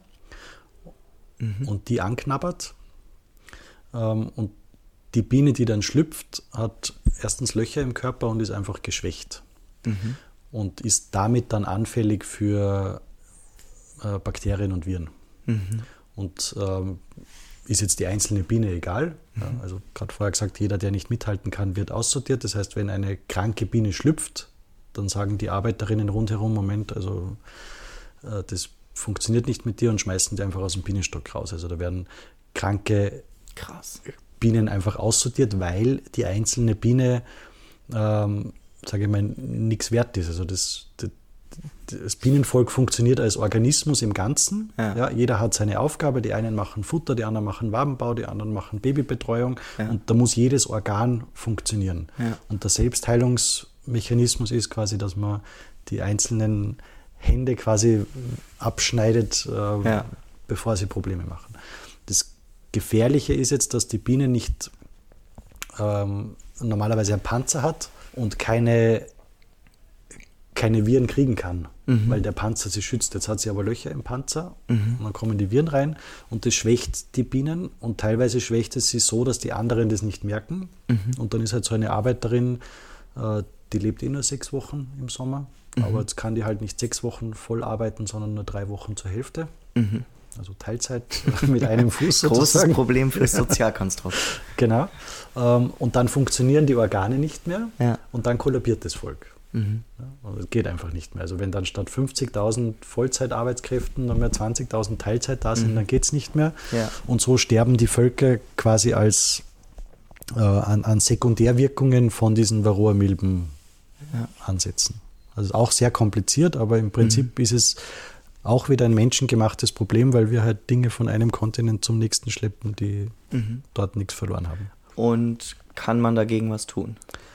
mhm. und die anknabbert. Ähm, und die Biene, die dann schlüpft, hat erstens Löcher im Körper und ist einfach geschwächt. Mhm. Und ist damit dann anfällig für äh, Bakterien und Viren. Mhm. Und ähm, ist jetzt die einzelne Biene egal. Mhm. Ja, also gerade vorher gesagt, jeder, der nicht mithalten kann, wird aussortiert. Das heißt, wenn eine kranke Biene schlüpft, dann sagen die Arbeiterinnen rundherum, Moment, also äh, das funktioniert nicht mit dir und schmeißen die einfach aus dem Bienenstock raus. Also da werden kranke
Krass.
Bienen einfach aussortiert, weil die einzelne Biene, ähm, sage ich mal, nichts wert ist. Also das, das, das Bienenvolk funktioniert als Organismus im Ganzen. Ja. Ja, jeder hat seine Aufgabe. Die einen machen Futter, die anderen machen Wabenbau, die anderen machen Babybetreuung. Ja. Und da muss jedes Organ funktionieren. Ja. Und der Selbstheilungsmechanismus ist quasi, dass man die einzelnen Hände quasi abschneidet, äh, ja. bevor sie Probleme machen. Das Gefährliche ist jetzt, dass die Biene nicht ähm, normalerweise einen Panzer hat und keine, keine Viren kriegen kann, mhm. weil der Panzer sie schützt. Jetzt hat sie aber Löcher im Panzer mhm. und dann kommen die Viren rein und das schwächt die Bienen und teilweise schwächt es sie so, dass die anderen das nicht merken. Mhm. Und dann ist halt so eine Arbeiterin, äh, die lebt eh nur sechs Wochen im Sommer, mhm. aber jetzt kann die halt nicht sechs Wochen voll arbeiten, sondern nur drei Wochen zur Hälfte. Mhm. Also Teilzeit mit einem Fuß sozusagen.
Großes Problem für das Sozialkonstrukt.
Genau. Und dann funktionieren die Organe nicht mehr
ja.
und dann kollabiert das Volk.
Mhm.
Und es geht einfach nicht mehr. Also wenn dann statt fünfzigtausend Vollzeitarbeitskräften noch mehr zwanzigtausend Teilzeit da sind, mhm. dann geht es nicht mehr.
Ja.
Und so sterben die Völker quasi als äh, an, an Sekundärwirkungen von diesen Varroa-Milben ja. ansetzen. Also auch sehr kompliziert, aber im Prinzip mhm. ist es auch wieder ein menschengemachtes Problem, weil wir halt Dinge von einem Kontinent zum nächsten schleppen, die mhm. dort nichts verloren haben.
Und kann man dagegen was tun?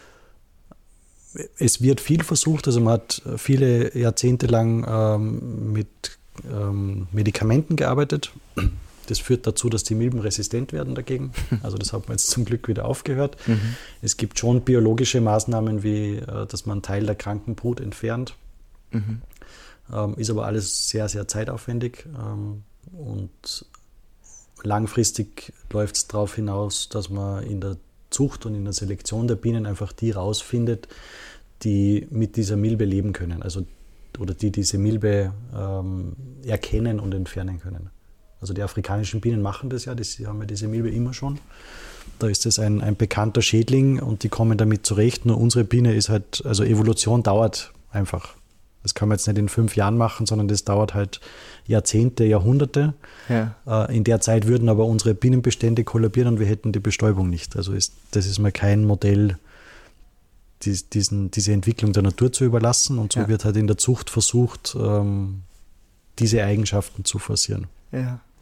Es wird viel versucht, also man hat viele Jahrzehnte lang ähm, mit ähm, Medikamenten gearbeitet. Das führt dazu, dass die Milben resistent werden dagegen. Also das hat man jetzt zum Glück wieder aufgehört. Mhm. Es gibt schon biologische Maßnahmen, wie äh, dass man einen Teil der kranken Brut entfernt. Mhm. Ähm, ist aber alles sehr, sehr zeitaufwendig ähm, und langfristig läuft es darauf hinaus, dass man in der Zucht und in der Selektion der Bienen einfach die rausfindet, die mit dieser Milbe leben können, also oder die diese Milbe ähm, erkennen und entfernen können. Also die afrikanischen Bienen machen das ja, die haben ja diese Milbe immer schon. Da ist es ein, ein bekannter Schädling und die kommen damit zurecht. Nur unsere Biene ist halt, also Evolution dauert einfach. Das kann man jetzt nicht in fünf Jahren machen, sondern das dauert halt Jahrzehnte, Jahrhunderte. Ja. In der Zeit würden aber unsere Bienenbestände kollabieren und wir hätten die Bestäubung nicht. Also ist, das ist mal kein Modell, dies, diesen, diese Entwicklung der Natur zu überlassen. Und so ja. wird halt in der Zucht versucht, ähm, diese Eigenschaften zu forcieren.
Ja.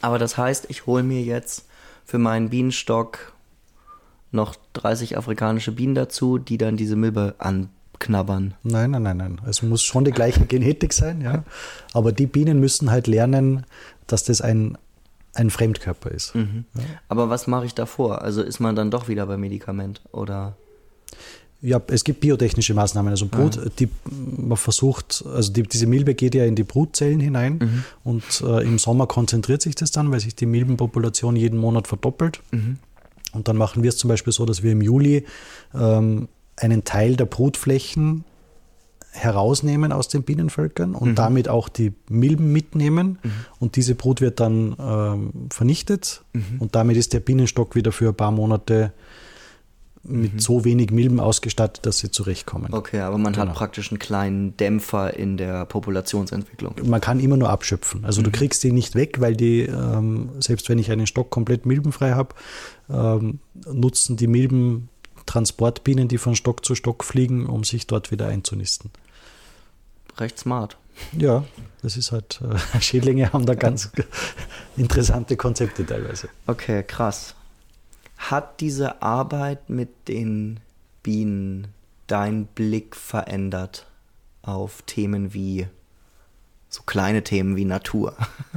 Aber das heißt, ich hole mir jetzt für meinen Bienenstock noch dreißig afrikanische Bienen dazu, die dann diese Milbe anknabbern.
Nein, nein, nein, nein. Es muss schon die gleiche Genetik sein, ja. Aber die Bienen müssen halt lernen, dass das ein, ein Fremdkörper ist.
Mhm. Ja. Aber was mache ich davor? Also ist man dann doch wieder bei Medikament oder?
Ja, es gibt biotechnische Maßnahmen. Also Brut, ah. die man versucht, also die, diese Milbe geht ja in die Brutzellen hinein mhm. und äh, im Sommer konzentriert sich das dann, weil sich die Milbenpopulation jeden Monat verdoppelt. Mhm. Und dann machen wir es zum Beispiel so, dass wir im Juli ähm, einen Teil der Brutflächen herausnehmen aus den Bienenvölkern und mhm. damit auch die Milben mitnehmen. Mhm. Und diese Brut wird dann ähm, vernichtet mhm. und damit ist der Bienenstock wieder für ein paar Monate mit mhm. so wenig Milben ausgestattet, dass sie zurechtkommen.
Okay, aber man
genau.
hat praktisch einen kleinen Dämpfer in der Populationsentwicklung.
Man kann immer nur abschöpfen. Also mhm. du kriegst die nicht weg, weil die, ähm, selbst wenn ich einen Stock komplett milbenfrei habe, ähm, nutzen die Milben Transportbienen, die von Stock zu Stock fliegen, um sich dort wieder einzunisten.
Recht smart.
Ja, das ist halt, äh, Schädlinge haben da ganz interessante Konzepte teilweise.
Okay, krass. Hat diese Arbeit mit den Bienen deinen Blick verändert auf Themen wie, so kleine Themen wie Natur?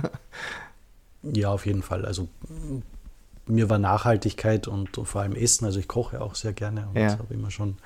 Ja, auf jeden Fall. Also mir war Nachhaltigkeit und vor allem Essen, also ich koche auch sehr gerne und ja. habe immer schon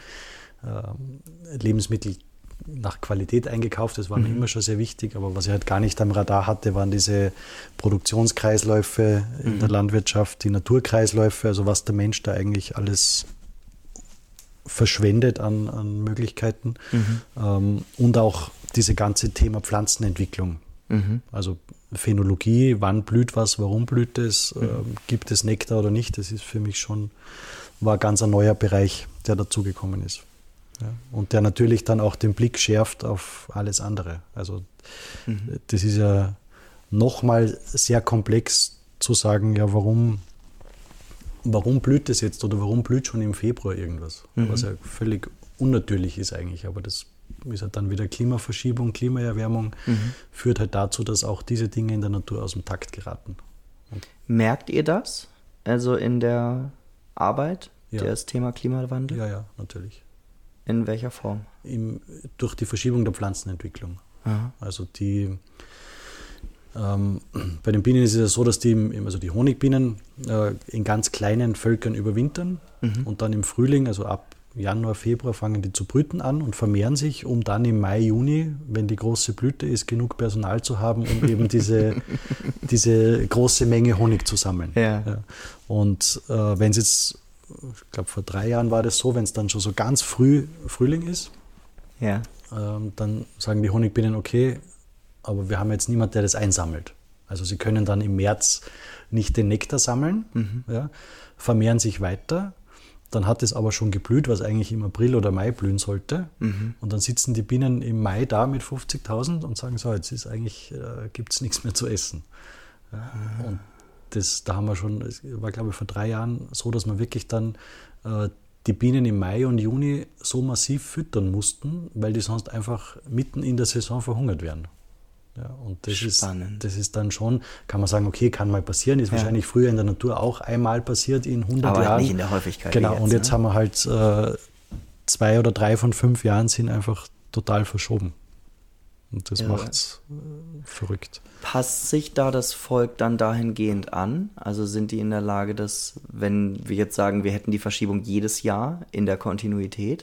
äh, Lebensmittel nach Qualität eingekauft, das war mhm. mir immer schon sehr wichtig, aber was ich halt gar nicht am Radar hatte, waren diese Produktionskreisläufe in mhm. der Landwirtschaft, die Naturkreisläufe, also was der Mensch da eigentlich alles verschwendet an, an Möglichkeiten mhm. ähm, und auch diese ganze Thema Pflanzenentwicklung, mhm. also Phänologie, wann blüht was, warum blüht es, mhm. ähm, gibt es Nektar oder nicht, das ist für mich schon, war ganz ein neuer Bereich, der dazugekommen ist. Ja, und der natürlich dann auch den Blick schärft auf alles andere. Also mhm. das ist ja nochmal sehr komplex zu sagen, ja, warum, warum blüht das jetzt oder warum blüht schon im Februar irgendwas? Mhm. Was ja völlig unnatürlich ist eigentlich, aber das ist halt dann wieder Klimaverschiebung, Klimaerwärmung, mhm. führt halt dazu, dass auch diese Dinge in der Natur aus dem Takt geraten. Und
merkt ihr das? Also in der Arbeit,
ja.
das Thema Klimawandel?
Ja, ja, natürlich.
In welcher Form?
Im, durch die Verschiebung der Pflanzenentwicklung. Aha. Also die, ähm, bei den Bienen ist es ja so, dass die, im, also die Honigbienen äh, in ganz kleinen Völkern überwintern mhm. und dann im Frühling, also ab Januar, Februar, fangen die zu brüten an und vermehren sich, um dann im Mai, Juni, wenn die große Blüte ist, genug Personal zu haben, um eben diese, diese große Menge Honig zu sammeln.
Ja.
Ja. Und äh, wenn es jetzt ich glaube, vor drei Jahren war das so, wenn es dann schon so ganz früh Frühling ist,
ja.
ähm, dann sagen die Honigbienen, okay, aber wir haben jetzt niemanden, der das einsammelt. Also sie können dann im März nicht den Nektar sammeln, mhm. ja, vermehren sich weiter, dann hat es aber schon geblüht, was eigentlich im April oder Mai blühen sollte. Mhm. Und dann sitzen die Bienen im Mai da mit fünfzigtausend und sagen, so, jetzt ist eigentlich, äh, gibt es nichts mehr zu essen. Ja, mhm. Und Das, da haben wir schon, es war glaube ich vor drei Jahren so, dass wir wirklich dann äh, die Bienen im Mai und Juni so massiv füttern mussten, weil die sonst einfach mitten in der Saison verhungert wären. Ja, und das ist, das ist dann schon, kann man sagen, okay, kann mal passieren, ist ja. wahrscheinlich früher in der Natur auch einmal passiert in hundert
Aber
Jahren.
Aber nicht in der Häufigkeit.
Genau,
jetzt,
und jetzt
ne?
haben wir halt äh, zwei oder drei von fünf Jahren sind einfach total verschoben. Und das ja. macht es äh, verrückt.
Passt sich da das Volk dann dahingehend an? Also sind die in der Lage, dass, wenn wir jetzt sagen, wir hätten die Verschiebung jedes Jahr in der Kontinuität?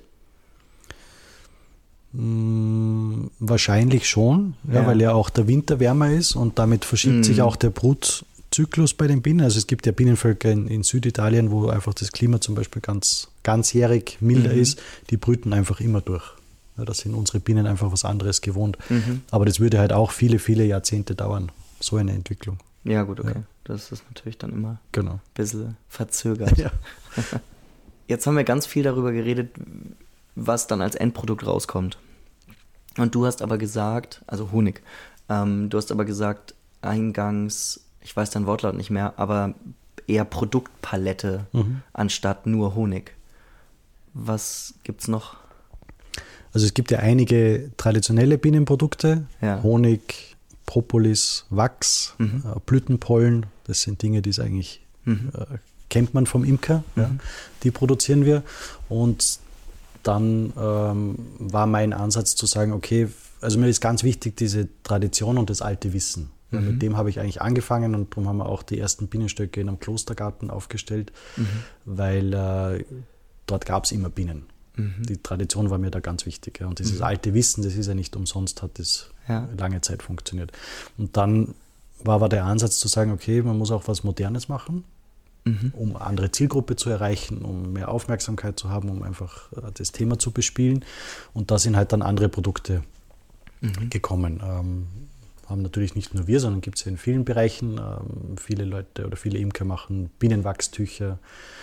Hm, wahrscheinlich schon, ja, ja. weil ja auch der Winter wärmer ist und damit verschiebt mm. sich auch der Brutzyklus bei den Bienen. Also es gibt ja Bienenvölker in, in Süditalien, wo einfach das Klima zum Beispiel ganz ganzjährig milder mhm. ist. Die brüten einfach immer durch. Ja, da sind unsere Bienen einfach was anderes gewohnt. Mhm. Aber das würde halt auch viele, viele Jahrzehnte dauern, so eine Entwicklung.
Ja gut, okay.
Ja.
Das ist natürlich dann immer
genau.
ein bisschen verzögert. Ja. Jetzt haben wir ganz viel darüber geredet, was dann als Endprodukt rauskommt. Und du hast aber gesagt, also Honig, ähm, du hast aber gesagt, eingangs, ich weiß dein Wortlaut nicht mehr, aber eher Produktpalette mhm. anstatt nur Honig. Was gibt's noch?
Also es gibt ja einige traditionelle Bienenprodukte, ja. Honig, Propolis, Wachs,
Mhm.
äh, Blütenpollen. Das sind Dinge, die es eigentlich
Mhm.
äh, kennt man vom Imker.
Mhm.
Ja. Die produzieren wir. Und dann ähm, war mein Ansatz zu sagen, okay, also mir ist ganz wichtig diese Tradition und das alte Wissen. Ja,
Mhm.
mit dem habe ich eigentlich angefangen und darum haben wir auch die ersten Bienenstöcke in einem Klostergarten aufgestellt,
Mhm.
weil äh, dort gab es immer Bienen.
Mhm.
Die Tradition war mir da ganz wichtig. Ja. Und dieses
Mhm.
alte Wissen, das ist ja nicht umsonst, hat das
Ja.
lange Zeit funktioniert. Und dann war aber der Ansatz zu sagen, okay, man muss auch was Modernes machen,
Mhm.
um eine andere Zielgruppe zu erreichen, um mehr Aufmerksamkeit zu haben, um einfach äh, das Thema zu bespielen. Und da sind halt dann andere Produkte
Mhm.
gekommen. Ähm, haben natürlich nicht nur wir, sondern gibt es ja in vielen Bereichen. Ähm, viele Leute oder viele Imker machen Bienenwachstücher.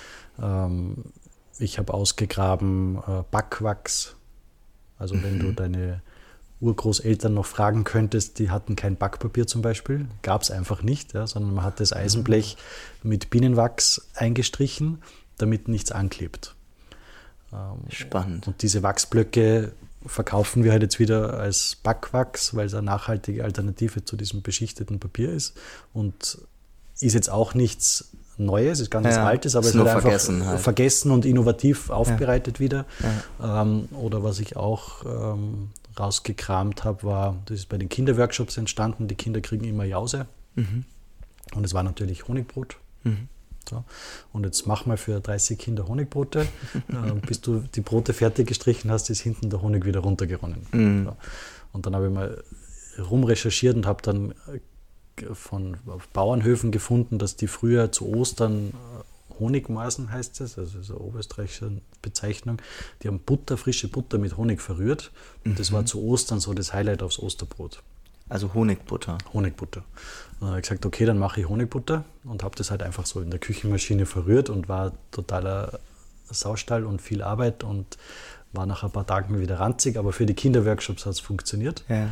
Ähm, ich habe ausgegraben äh, Backwachs. Also wenn du deine Urgroßeltern noch fragen könntest, die hatten kein Backpapier zum Beispiel, gab es einfach nicht, ja, sondern man hat das Eisenblech mit Bienenwachs eingestrichen, damit nichts anklebt. Ähm,
Spannend.
Und diese Wachsblöcke verkaufen wir halt jetzt wieder als Backwachs, weil es eine nachhaltige Alternative zu diesem beschichteten Papier ist und ist jetzt auch nichts Neues, ist ganz was
Ja,
Altes, aber
ist
es
nur
wird einfach
vergessen halt.
vergessen und innovativ aufbereitet wieder.
Ja.
Ähm, oder was ich auch ähm, rausgekramt habe, war, das ist bei den Kinderworkshops entstanden, die Kinder kriegen immer Jause
Mhm.
und es war natürlich Honigbrot.
Mhm.
So. Und jetzt mach mal für dreißig Kinder Honigbrote. äh, bis du die Brote fertig gestrichen hast, ist hinten der Honig wieder runtergeronnen.
Mhm.
So. Und dann habe ich mal rumrecherchiert und habe dann äh, von auf Bauernhöfen gefunden, dass die früher zu Ostern äh, Honigmaßen heißt es, also so eine oberösterreichische Bezeichnung, die haben Butter, frische Butter mit Honig verrührt. Und das war zu Ostern so das Highlight aufs Osterbrot.
Also Honigbutter.
Honigbutter. Und dann habe ich gesagt, okay, dann mache ich Honigbutter und habe das halt einfach so in der Küchenmaschine verrührt und war totaler Saustall und viel Arbeit und war nach ein paar Tagen wieder ranzig, aber für die Kinderworkshops hat es funktioniert.
Ja.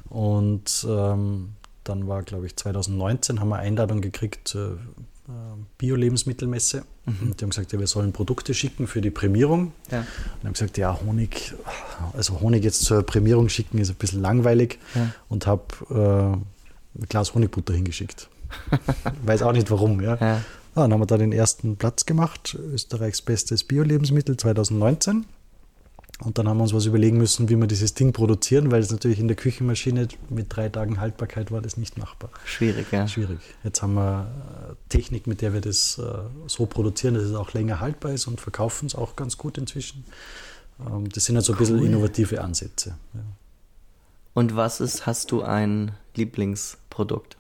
Und ähm, dann war, glaube ich, zwanzig neunzehn haben wir Einladung gekriegt zur äh, Bio-Lebensmittelmesse.
Mhm.
Und die haben gesagt, ja, wir sollen Produkte schicken für die Prämierung.
Ja.
Und haben gesagt, ja, Honig, also Honig jetzt zur Prämierung schicken ist ein bisschen langweilig.
Ja.
Und habe äh, ein Glas Honigbutter hingeschickt. Weiß auch nicht warum. Ja.
Ja.
Ja, dann haben wir da den ersten Platz gemacht, Österreichs bestes Bio-Lebensmittel zwanzig neunzehn. Und dann haben wir uns was überlegen müssen, wie wir dieses Ding produzieren, weil es natürlich in der Küchenmaschine mit drei Tagen Haltbarkeit war das nicht machbar.
Schwierig, ja.
Schwierig. Jetzt haben wir äh, Technik, mit der wir das äh, so produzieren, dass es auch länger haltbar ist und verkaufen es auch ganz gut inzwischen. Ähm, das sind halt so ein bisschen
Cool.
innovative Ansätze. Ja.
Und was ist, hast du ein Lieblingsprodukt?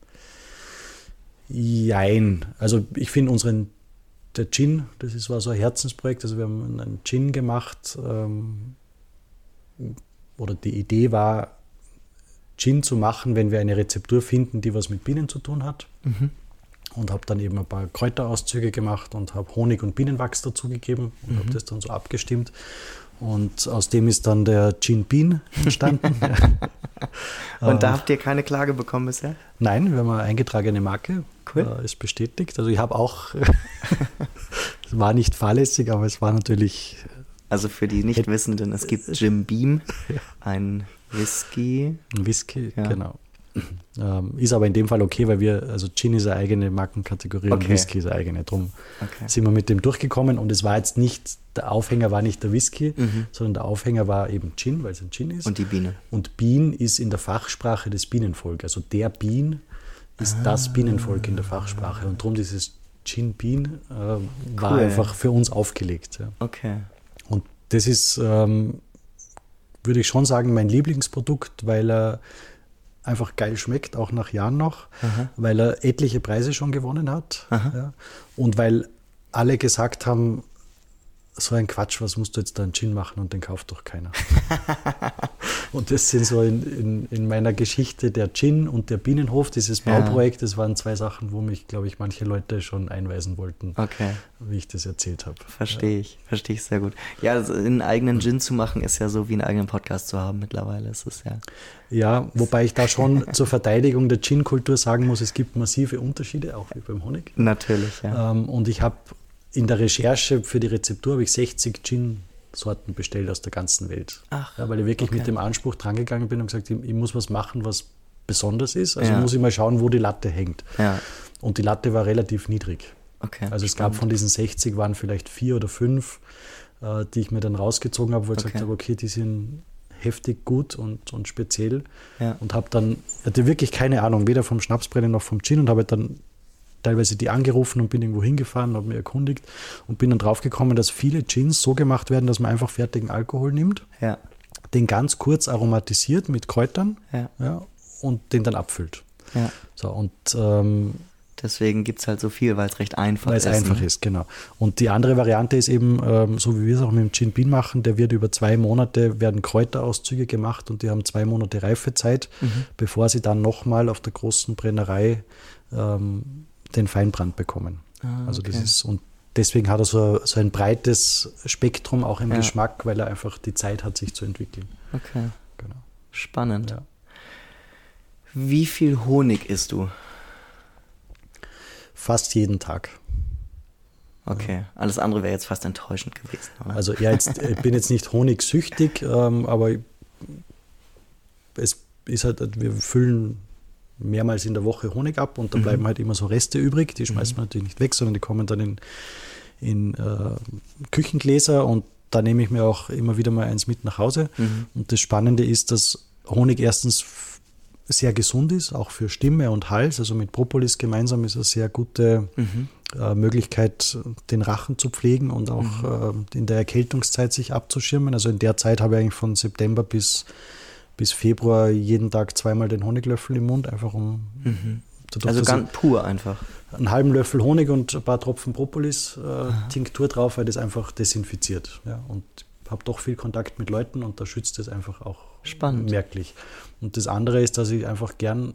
Jein. Also ich finde unseren, der Gin, das ist, war so ein Herzensprojekt. Also wir haben einen Gin gemacht, ähm, oder die Idee war, Gin zu machen, wenn wir eine Rezeptur finden, die was mit Bienen zu tun hat.
Mhm.
Und habe dann eben ein paar Kräuterauszüge gemacht und habe Honig und Bienenwachs dazugegeben und
Mhm.
habe das dann so abgestimmt. Und aus dem ist dann der Gin Bean entstanden.
Und da
Äh,
habt ihr keine Klage bekommen bisher?
Nein, wir haben eine eingetragene Marke,
Cool.
äh, ist bestätigt. Also ich habe auch, es war nicht fahrlässig, aber es war natürlich,
Also für die Nichtwissenden, es gibt Jim Beam, ein Whisky.
ein Whisky,
Ja.
genau. Ähm, ist aber in dem Fall okay, weil wir, also Gin ist eine eigene Markenkategorie und
Okay.
Whisky ist eine eigene. Drum
Okay.
sind wir mit dem durchgekommen und es war jetzt nicht, der Aufhänger war nicht der Whisky,
Mhm.
sondern der Aufhänger war eben Gin, weil es ein Gin ist.
Und die Biene.
Und Bien ist in der Fachsprache das Bienenvolk. Also der Bien ist das Bienenvolk in der Fachsprache. Und darum dieses Gin Bean äh, war
Cool.
einfach für uns aufgelegt. Ja.
Okay.
Und das ist, ähm, würde ich schon sagen, mein Lieblingsprodukt, weil er einfach geil schmeckt, auch nach Jahren noch,
Aha.
weil er etliche Preise schon gewonnen hat.
Aha.
Ja. Und weil alle gesagt haben, so ein Quatsch, was musst du jetzt da einen Gin machen und den kauft doch keiner. Und das sind so in, in, in meiner Geschichte der Gin und der Bienenhof, dieses
Ja.
Bauprojekt, das waren zwei Sachen, wo mich, glaube ich, manche Leute schon einweisen wollten,
Okay.
wie ich das erzählt habe.
Verstehe ich. Verstehe ich sehr gut. Ja, also einen eigenen Gin zu machen, ist ja so wie einen eigenen Podcast zu haben mittlerweile. Es ist ja.
Ja, wobei ich da schon zur Verteidigung der Gin-Kultur sagen muss, es gibt massive Unterschiede, auch wie beim Honig.
Natürlich, ja.
Ähm, und ich habe in der Recherche für die Rezeptur habe ich sechzig Gin-Sorten bestellt aus der ganzen Welt.
Ach,
Ja, weil ich wirklich
okay.
mit dem Anspruch drangegangen bin und gesagt, ich, ich muss was machen, was besonders ist. Also
ja.
muss ich mal schauen, wo die Latte hängt.
Ja.
Und die Latte war relativ niedrig.
Okay,
also es
spannend.
gab von diesen sechzig waren vielleicht vier oder fünf, äh, die ich mir dann rausgezogen habe, wo ich
okay.
gesagt habe, okay, die sind heftig gut und, und speziell.
Ja.
Und habe dann, hatte wirklich keine Ahnung, weder vom Schnapsbrennen noch vom Gin und habe dann teilweise die angerufen und bin irgendwo hingefahren, habe mich erkundigt und bin dann draufgekommen, dass viele Gins so gemacht werden, dass man einfach fertigen Alkohol nimmt,
ja.
den ganz kurz aromatisiert mit Kräutern
ja.
Ja, und den dann abfüllt.
Ja.
So, und ähm,
deswegen gibt es halt so viel, weil es recht einfach
weil
ist.
Weil es einfach
ne?
ist, genau. Und die andere Variante ist eben, ähm, so wie wir es auch mit dem Gin Bean machen, der wird über zwei Monate, werden Kräuterauszüge gemacht und die haben zwei Monate Reifezeit, mhm. bevor sie dann nochmal auf der großen Brennerei ähm, den Feinbrand bekommen. Ah, okay. Also das ist, und deswegen hat er so, so ein breites Spektrum auch im ja. Geschmack, weil er einfach die Zeit hat, sich zu entwickeln.
Okay.
Genau.
Spannend.
Ja.
Wie viel Honig isst du?
Fast jeden Tag.
Okay, ja. Alles andere wäre jetzt fast enttäuschend gewesen, oder?
Also ja, jetzt, ich bin jetzt nicht honigsüchtig, ähm, aber es ist halt, wir füllen mehrmals in der Woche Honig ab und da mhm. bleiben halt immer so Reste übrig, die schmeißt man mhm. natürlich nicht weg, sondern die kommen dann in, in äh, Küchengläser und da nehme ich mir auch immer wieder mal eins mit nach Hause. Mhm. Und das Spannende ist, dass Honig erstens sehr gesund ist, auch für Stimme und Hals. Also mit Propolis gemeinsam ist eine sehr gute mhm. äh, Möglichkeit, den Rachen zu pflegen und auch mhm. äh, in der Erkältungszeit sich abzuschirmen. Also in der Zeit habe ich eigentlich von September bis, bis Februar jeden Tag zweimal den Honiglöffel im Mund, einfach um...
Mhm. Dadurch, also ganz pur einfach?
Einen halben Löffel Honig und ein paar Tropfen Propolis-Tinktur äh, drauf, weil das einfach desinfiziert. Ja, und habe doch viel Kontakt mit Leuten und da schützt es einfach auch
Spannend.
merklich. Und das andere ist, dass ich einfach gern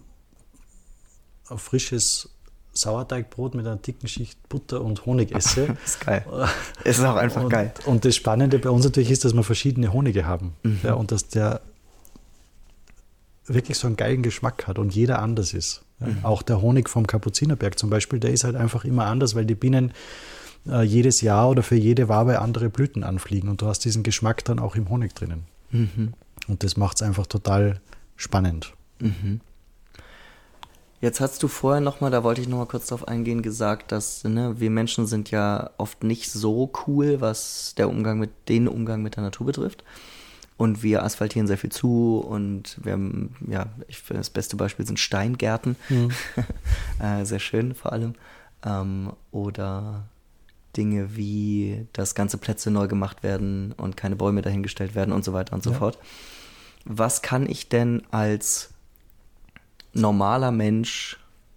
ein frisches Sauerteigbrot mit einer dicken Schicht Butter und Honig esse.
Das ist geil. Es ist auch einfach
und,
geil.
Und das Spannende bei uns natürlich ist, dass wir verschiedene Honige haben.
Mhm.
Ja, und dass der wirklich so einen geilen Geschmack hat und jeder anders ist. Ja, mhm. Auch der Honig vom Kapuzinerberg zum Beispiel, der ist halt einfach immer anders, weil die Bienen äh, jedes Jahr oder für jede Wabe andere Blüten anfliegen und du hast diesen Geschmack dann auch im Honig drinnen.
Mhm.
Und das macht es einfach total spannend.
Mhm. Jetzt hast du vorher nochmal, da wollte ich nochmal kurz drauf eingehen, gesagt, dass ne, wir Menschen sind ja oft nicht so cool, was der Umgang mit, den Umgang mit der Natur betrifft. Und wir asphaltieren sehr viel zu und wir haben, ja, ich finde, das beste Beispiel sind Steingärten. Mhm. äh, sehr schön vor allem. Ähm, oder Dinge wie, dass ganze Plätze neu gemacht werden und keine Bäume dahingestellt werden und so weiter und so ja. fort. Was kann ich denn als normaler Mensch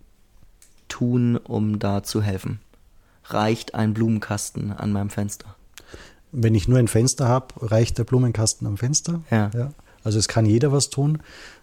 tun, um da zu helfen? Reicht ein Blumenkasten an meinem Fenster?
Wenn ich nur ein Fenster habe, reicht der Blumenkasten am Fenster.
Ja.
Ja. Also es kann jeder was tun.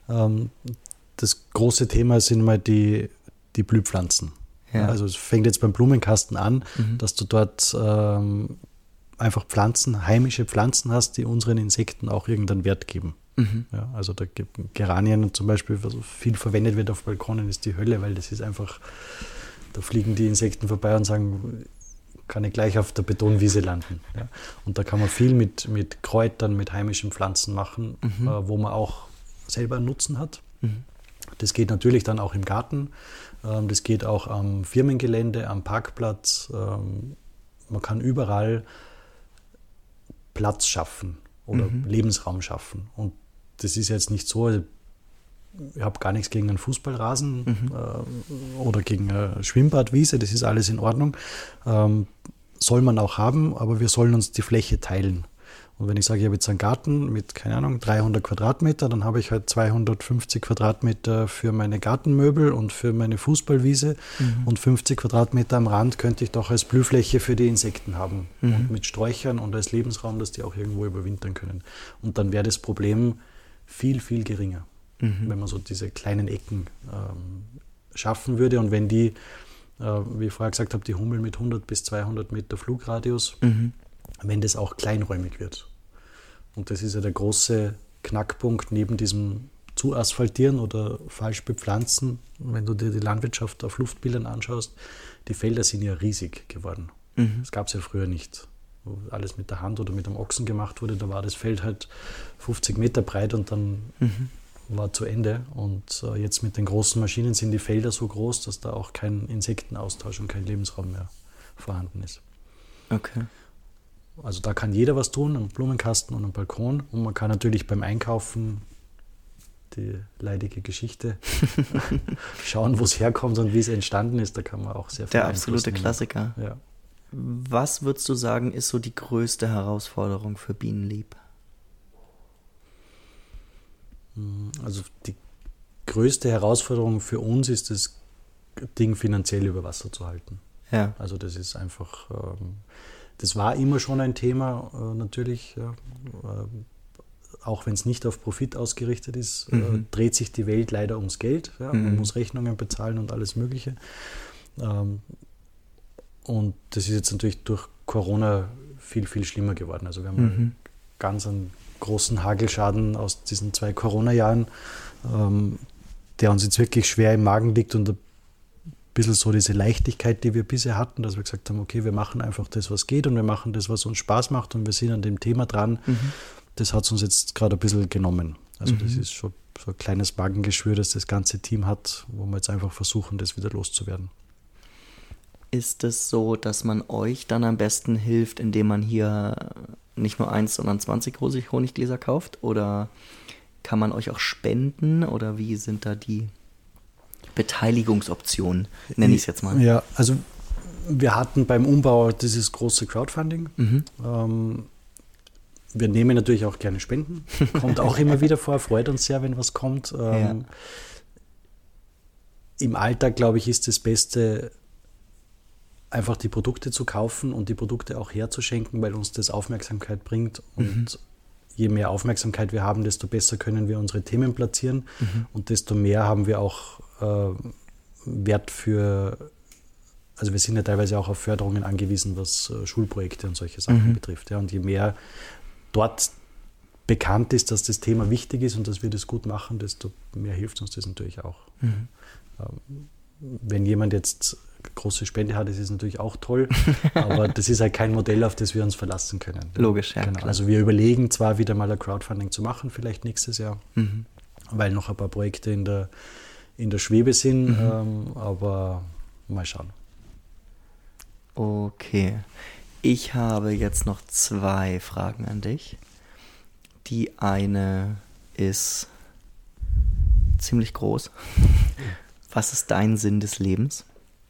Das große Thema sind mal die, die Blühpflanzen. Ja. Also es fängt jetzt beim Blumenkasten an, mhm. dass du dort ähm, einfach Pflanzen, heimische Pflanzen hast, die unseren Insekten auch irgendeinen Wert geben. Mhm. Ja, also da gibt Geranien zum Beispiel, was viel verwendet wird auf Balkonen, ist die Hölle, weil das ist einfach, da fliegen die Insekten vorbei und sagen, kann ich gleich auf der Betonwiese landen. Ja. Und da kann man viel mit, mit Kräutern, mit heimischen Pflanzen machen, mhm. äh, wo man auch selber einen Nutzen hat. Mhm. Das geht natürlich dann auch im Garten, ähm, das geht auch am Firmengelände, am Parkplatz. Ähm, man kann überall Platz schaffen oder mhm. Lebensraum schaffen. Und das ist jetzt nicht so, ich habe gar nichts gegen einen Fußballrasen mhm. äh, oder gegen eine Schwimmbadwiese, das ist alles in Ordnung. Ähm, soll man auch haben, aber wir sollen uns die Fläche teilen. Und wenn ich sage, ich habe jetzt einen Garten mit, keine Ahnung, dreihundert Quadratmeter, dann habe ich halt zweihundertfünfzig Quadratmeter für meine Gartenmöbel und für meine Fußballwiese mhm. und fünfzig Quadratmeter am Rand könnte ich doch als Blühfläche für die Insekten haben mhm. und mit Sträuchern und als Lebensraum, dass die auch irgendwo überwintern können. Und dann wäre das Problem viel, viel geringer, mhm. wenn man so diese kleinen Ecken ähm, schaffen würde und wenn die, äh, wie ich vorher gesagt habe, die Hummel mit hundert bis zweihundert Meter Flugradius, mhm. wenn das auch kleinräumig wird. Und das ist ja der große Knackpunkt neben diesem zu asphaltieren oder falsch bepflanzen. Wenn du dir die Landwirtschaft auf Luftbildern anschaust, die Felder sind ja riesig geworden. Mhm. Das gab es ja früher nicht. Wo alles mit der Hand oder mit dem Ochsen gemacht wurde, da war das Feld halt fünfzig Meter breit und dann mhm. war zu Ende. Und äh, jetzt mit den großen Maschinen sind die Felder so groß, dass da auch kein Insektenaustausch und kein Lebensraum mehr vorhanden ist.
Okay.
Also da kann jeder was tun, einen Blumenkasten und einen Balkon. Und man kann natürlich beim Einkaufen die leidige Geschichte schauen, wo es herkommt und wie es entstanden ist. Da kann man auch sehr viel
Der absolute Klassiker.
Ja.
Was würdest du sagen, ist so die größte Herausforderung für Bienenlieb?
Also die größte Herausforderung für uns ist, das Ding finanziell über Wasser zu halten.
Ja.
Also das ist einfach, ähm, das war immer schon ein Thema, äh, natürlich, ja. äh, auch wenn es nicht auf Profit ausgerichtet ist, mhm. äh, dreht sich die Welt leider ums Geld. Ja. Mhm. Man muss Rechnungen bezahlen und alles Mögliche. Ähm, und das ist jetzt natürlich durch Corona viel, viel schlimmer geworden. Also wir haben mhm. ganz einen großen Hagelschaden aus diesen zwei Corona-Jahren, ähm, der uns jetzt wirklich schwer im Magen liegt und ein bisschen so diese Leichtigkeit, die wir bisher hatten, dass wir gesagt haben, okay, wir machen einfach das, was geht und wir machen das, was uns Spaß macht und wir sind an dem Thema dran. Mhm. Das hat es uns jetzt gerade ein bisschen genommen. Also mhm. das ist schon so ein kleines Magengeschwür, das das ganze Team hat, wo wir jetzt einfach versuchen, das wieder loszuwerden.
Ist es so, dass man euch dann am besten hilft, indem man hier nicht nur eins, sondern zwanzig Honiggläser kauft? Oder kann man euch auch spenden? Oder wie sind da die Beteiligungsoptionen, nenne ich es jetzt mal?
Ja, also wir hatten beim Umbau dieses große Crowdfunding. Mhm. Ähm, wir nehmen natürlich auch gerne Spenden. Kommt auch immer wieder vor, freut uns sehr, wenn was kommt. Ähm, ja. Im Alltag, glaube ich, ist das Beste, einfach die Produkte zu kaufen und die Produkte auch herzuschenken, weil uns das Aufmerksamkeit bringt. Und mhm. je mehr Aufmerksamkeit wir haben, desto besser können wir unsere Themen platzieren. Mhm. Und desto mehr haben wir auch äh, Wert für, also wir sind ja teilweise auch auf Förderungen angewiesen, was äh, Schulprojekte und solche Sachen mhm. betrifft. Ja. Und je mehr dort bekannt ist, dass das Thema wichtig ist und dass wir das gut machen, desto mehr hilft uns das natürlich auch. Mhm. Ähm, wenn jemand jetzt große Spende hat, das ist natürlich auch toll, aber das ist halt kein Modell, auf das wir uns verlassen können.
Logisch, ja.
Genau. Also wir überlegen zwar wieder mal ein Crowdfunding zu machen, vielleicht nächstes Jahr, mhm. weil noch ein paar Projekte in der, in der Schwebe sind, mhm. ähm, aber mal schauen.
Okay. Ich habe jetzt noch zwei Fragen an dich. Die eine ist ziemlich groß. Was ist dein Sinn des Lebens?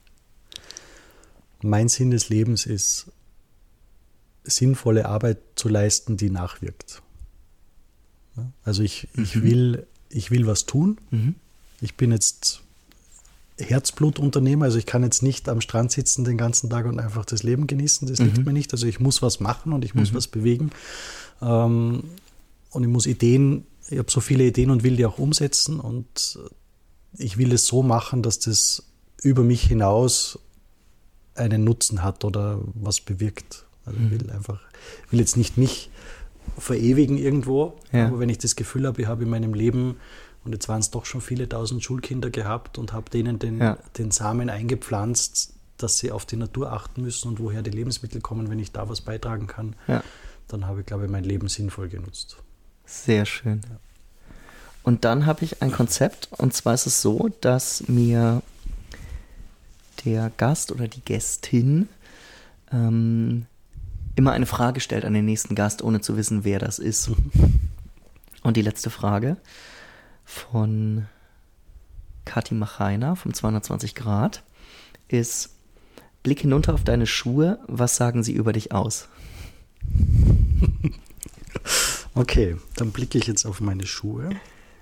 Mein Sinn des Lebens ist, sinnvolle Arbeit zu leisten, die nachwirkt. Also ich, mhm. ich, will, ich will was tun. Mhm. Ich bin jetzt Herzblutunternehmer, also ich kann jetzt nicht am Strand sitzen den ganzen Tag und einfach das Leben genießen. Das mhm. liegt mir nicht. Also ich muss was machen und ich muss mhm. was bewegen. Ähm, und ich muss Ideen, ich habe so viele Ideen und will die auch umsetzen. Und ich will es so machen, dass das über mich hinaus einen Nutzen hat oder was bewirkt. Also ich will einfach, will jetzt nicht mich verewigen irgendwo, ja. aber wenn ich das Gefühl habe, ich habe in meinem Leben, und jetzt waren es doch schon viele tausend Schulkinder gehabt und habe denen den, ja. den Samen eingepflanzt, dass sie auf die Natur achten müssen und woher die Lebensmittel kommen, wenn ich da was beitragen kann, ja. dann habe ich, glaube ich, mein Leben sinnvoll genutzt.
Sehr schön. Ja. Und dann habe ich ein Konzept, und zwar ist es so, dass mir der Gast oder die Gästin ähm, immer eine Frage stellt an den nächsten Gast, ohne zu wissen, wer das ist. Und die letzte Frage von Kathi Machainer vom zweihundertzwanzig Grad ist: Blick hinunter auf deine Schuhe, was sagen sie über dich aus?
Okay, dann blicke ich jetzt auf meine Schuhe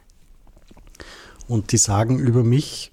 und die sagen über mich,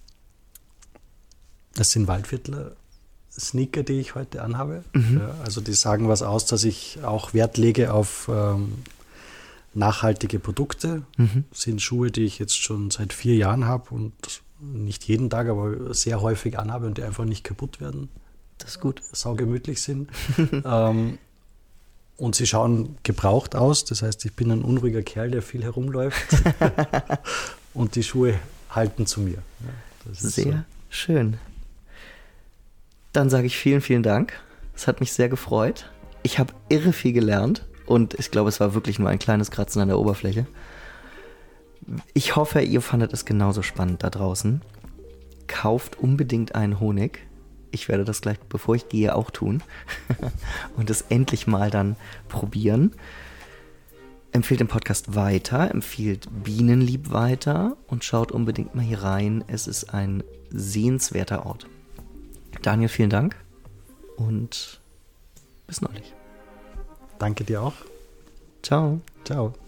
das sind Waldviertler Sneaker, die ich heute anhabe. Mhm. Ja, also die sagen was aus, dass ich auch Wert lege auf ähm, nachhaltige Produkte. Mhm. Das sind Schuhe, die ich jetzt schon seit vier Jahren habe und nicht jeden Tag, aber sehr häufig anhabe und die einfach nicht kaputt werden.
Das ist gut.
Saugemütlich sind. ähm, und sie schauen gebraucht aus. Das heißt, ich bin ein unruhiger Kerl, der viel herumläuft. Und die Schuhe halten zu mir. Ja, das ist
sehr so. Schön. Dann sage ich vielen, vielen Dank. Es hat mich sehr gefreut. Ich habe irre viel gelernt und ich glaube, es war wirklich nur ein kleines Kratzen an der Oberfläche. Ich hoffe, ihr fandet es genauso spannend da draußen. Kauft unbedingt einen Honig. Ich werde das gleich, bevor ich gehe, auch tun. Und es endlich mal dann probieren. Empfehlt den Podcast weiter, empfiehlt Bienenlieb weiter und schaut unbedingt mal hier rein. Es ist ein sehenswerter Ort. Daniel, vielen Dank und bis neulich.
Danke dir auch.
Ciao.
Ciao.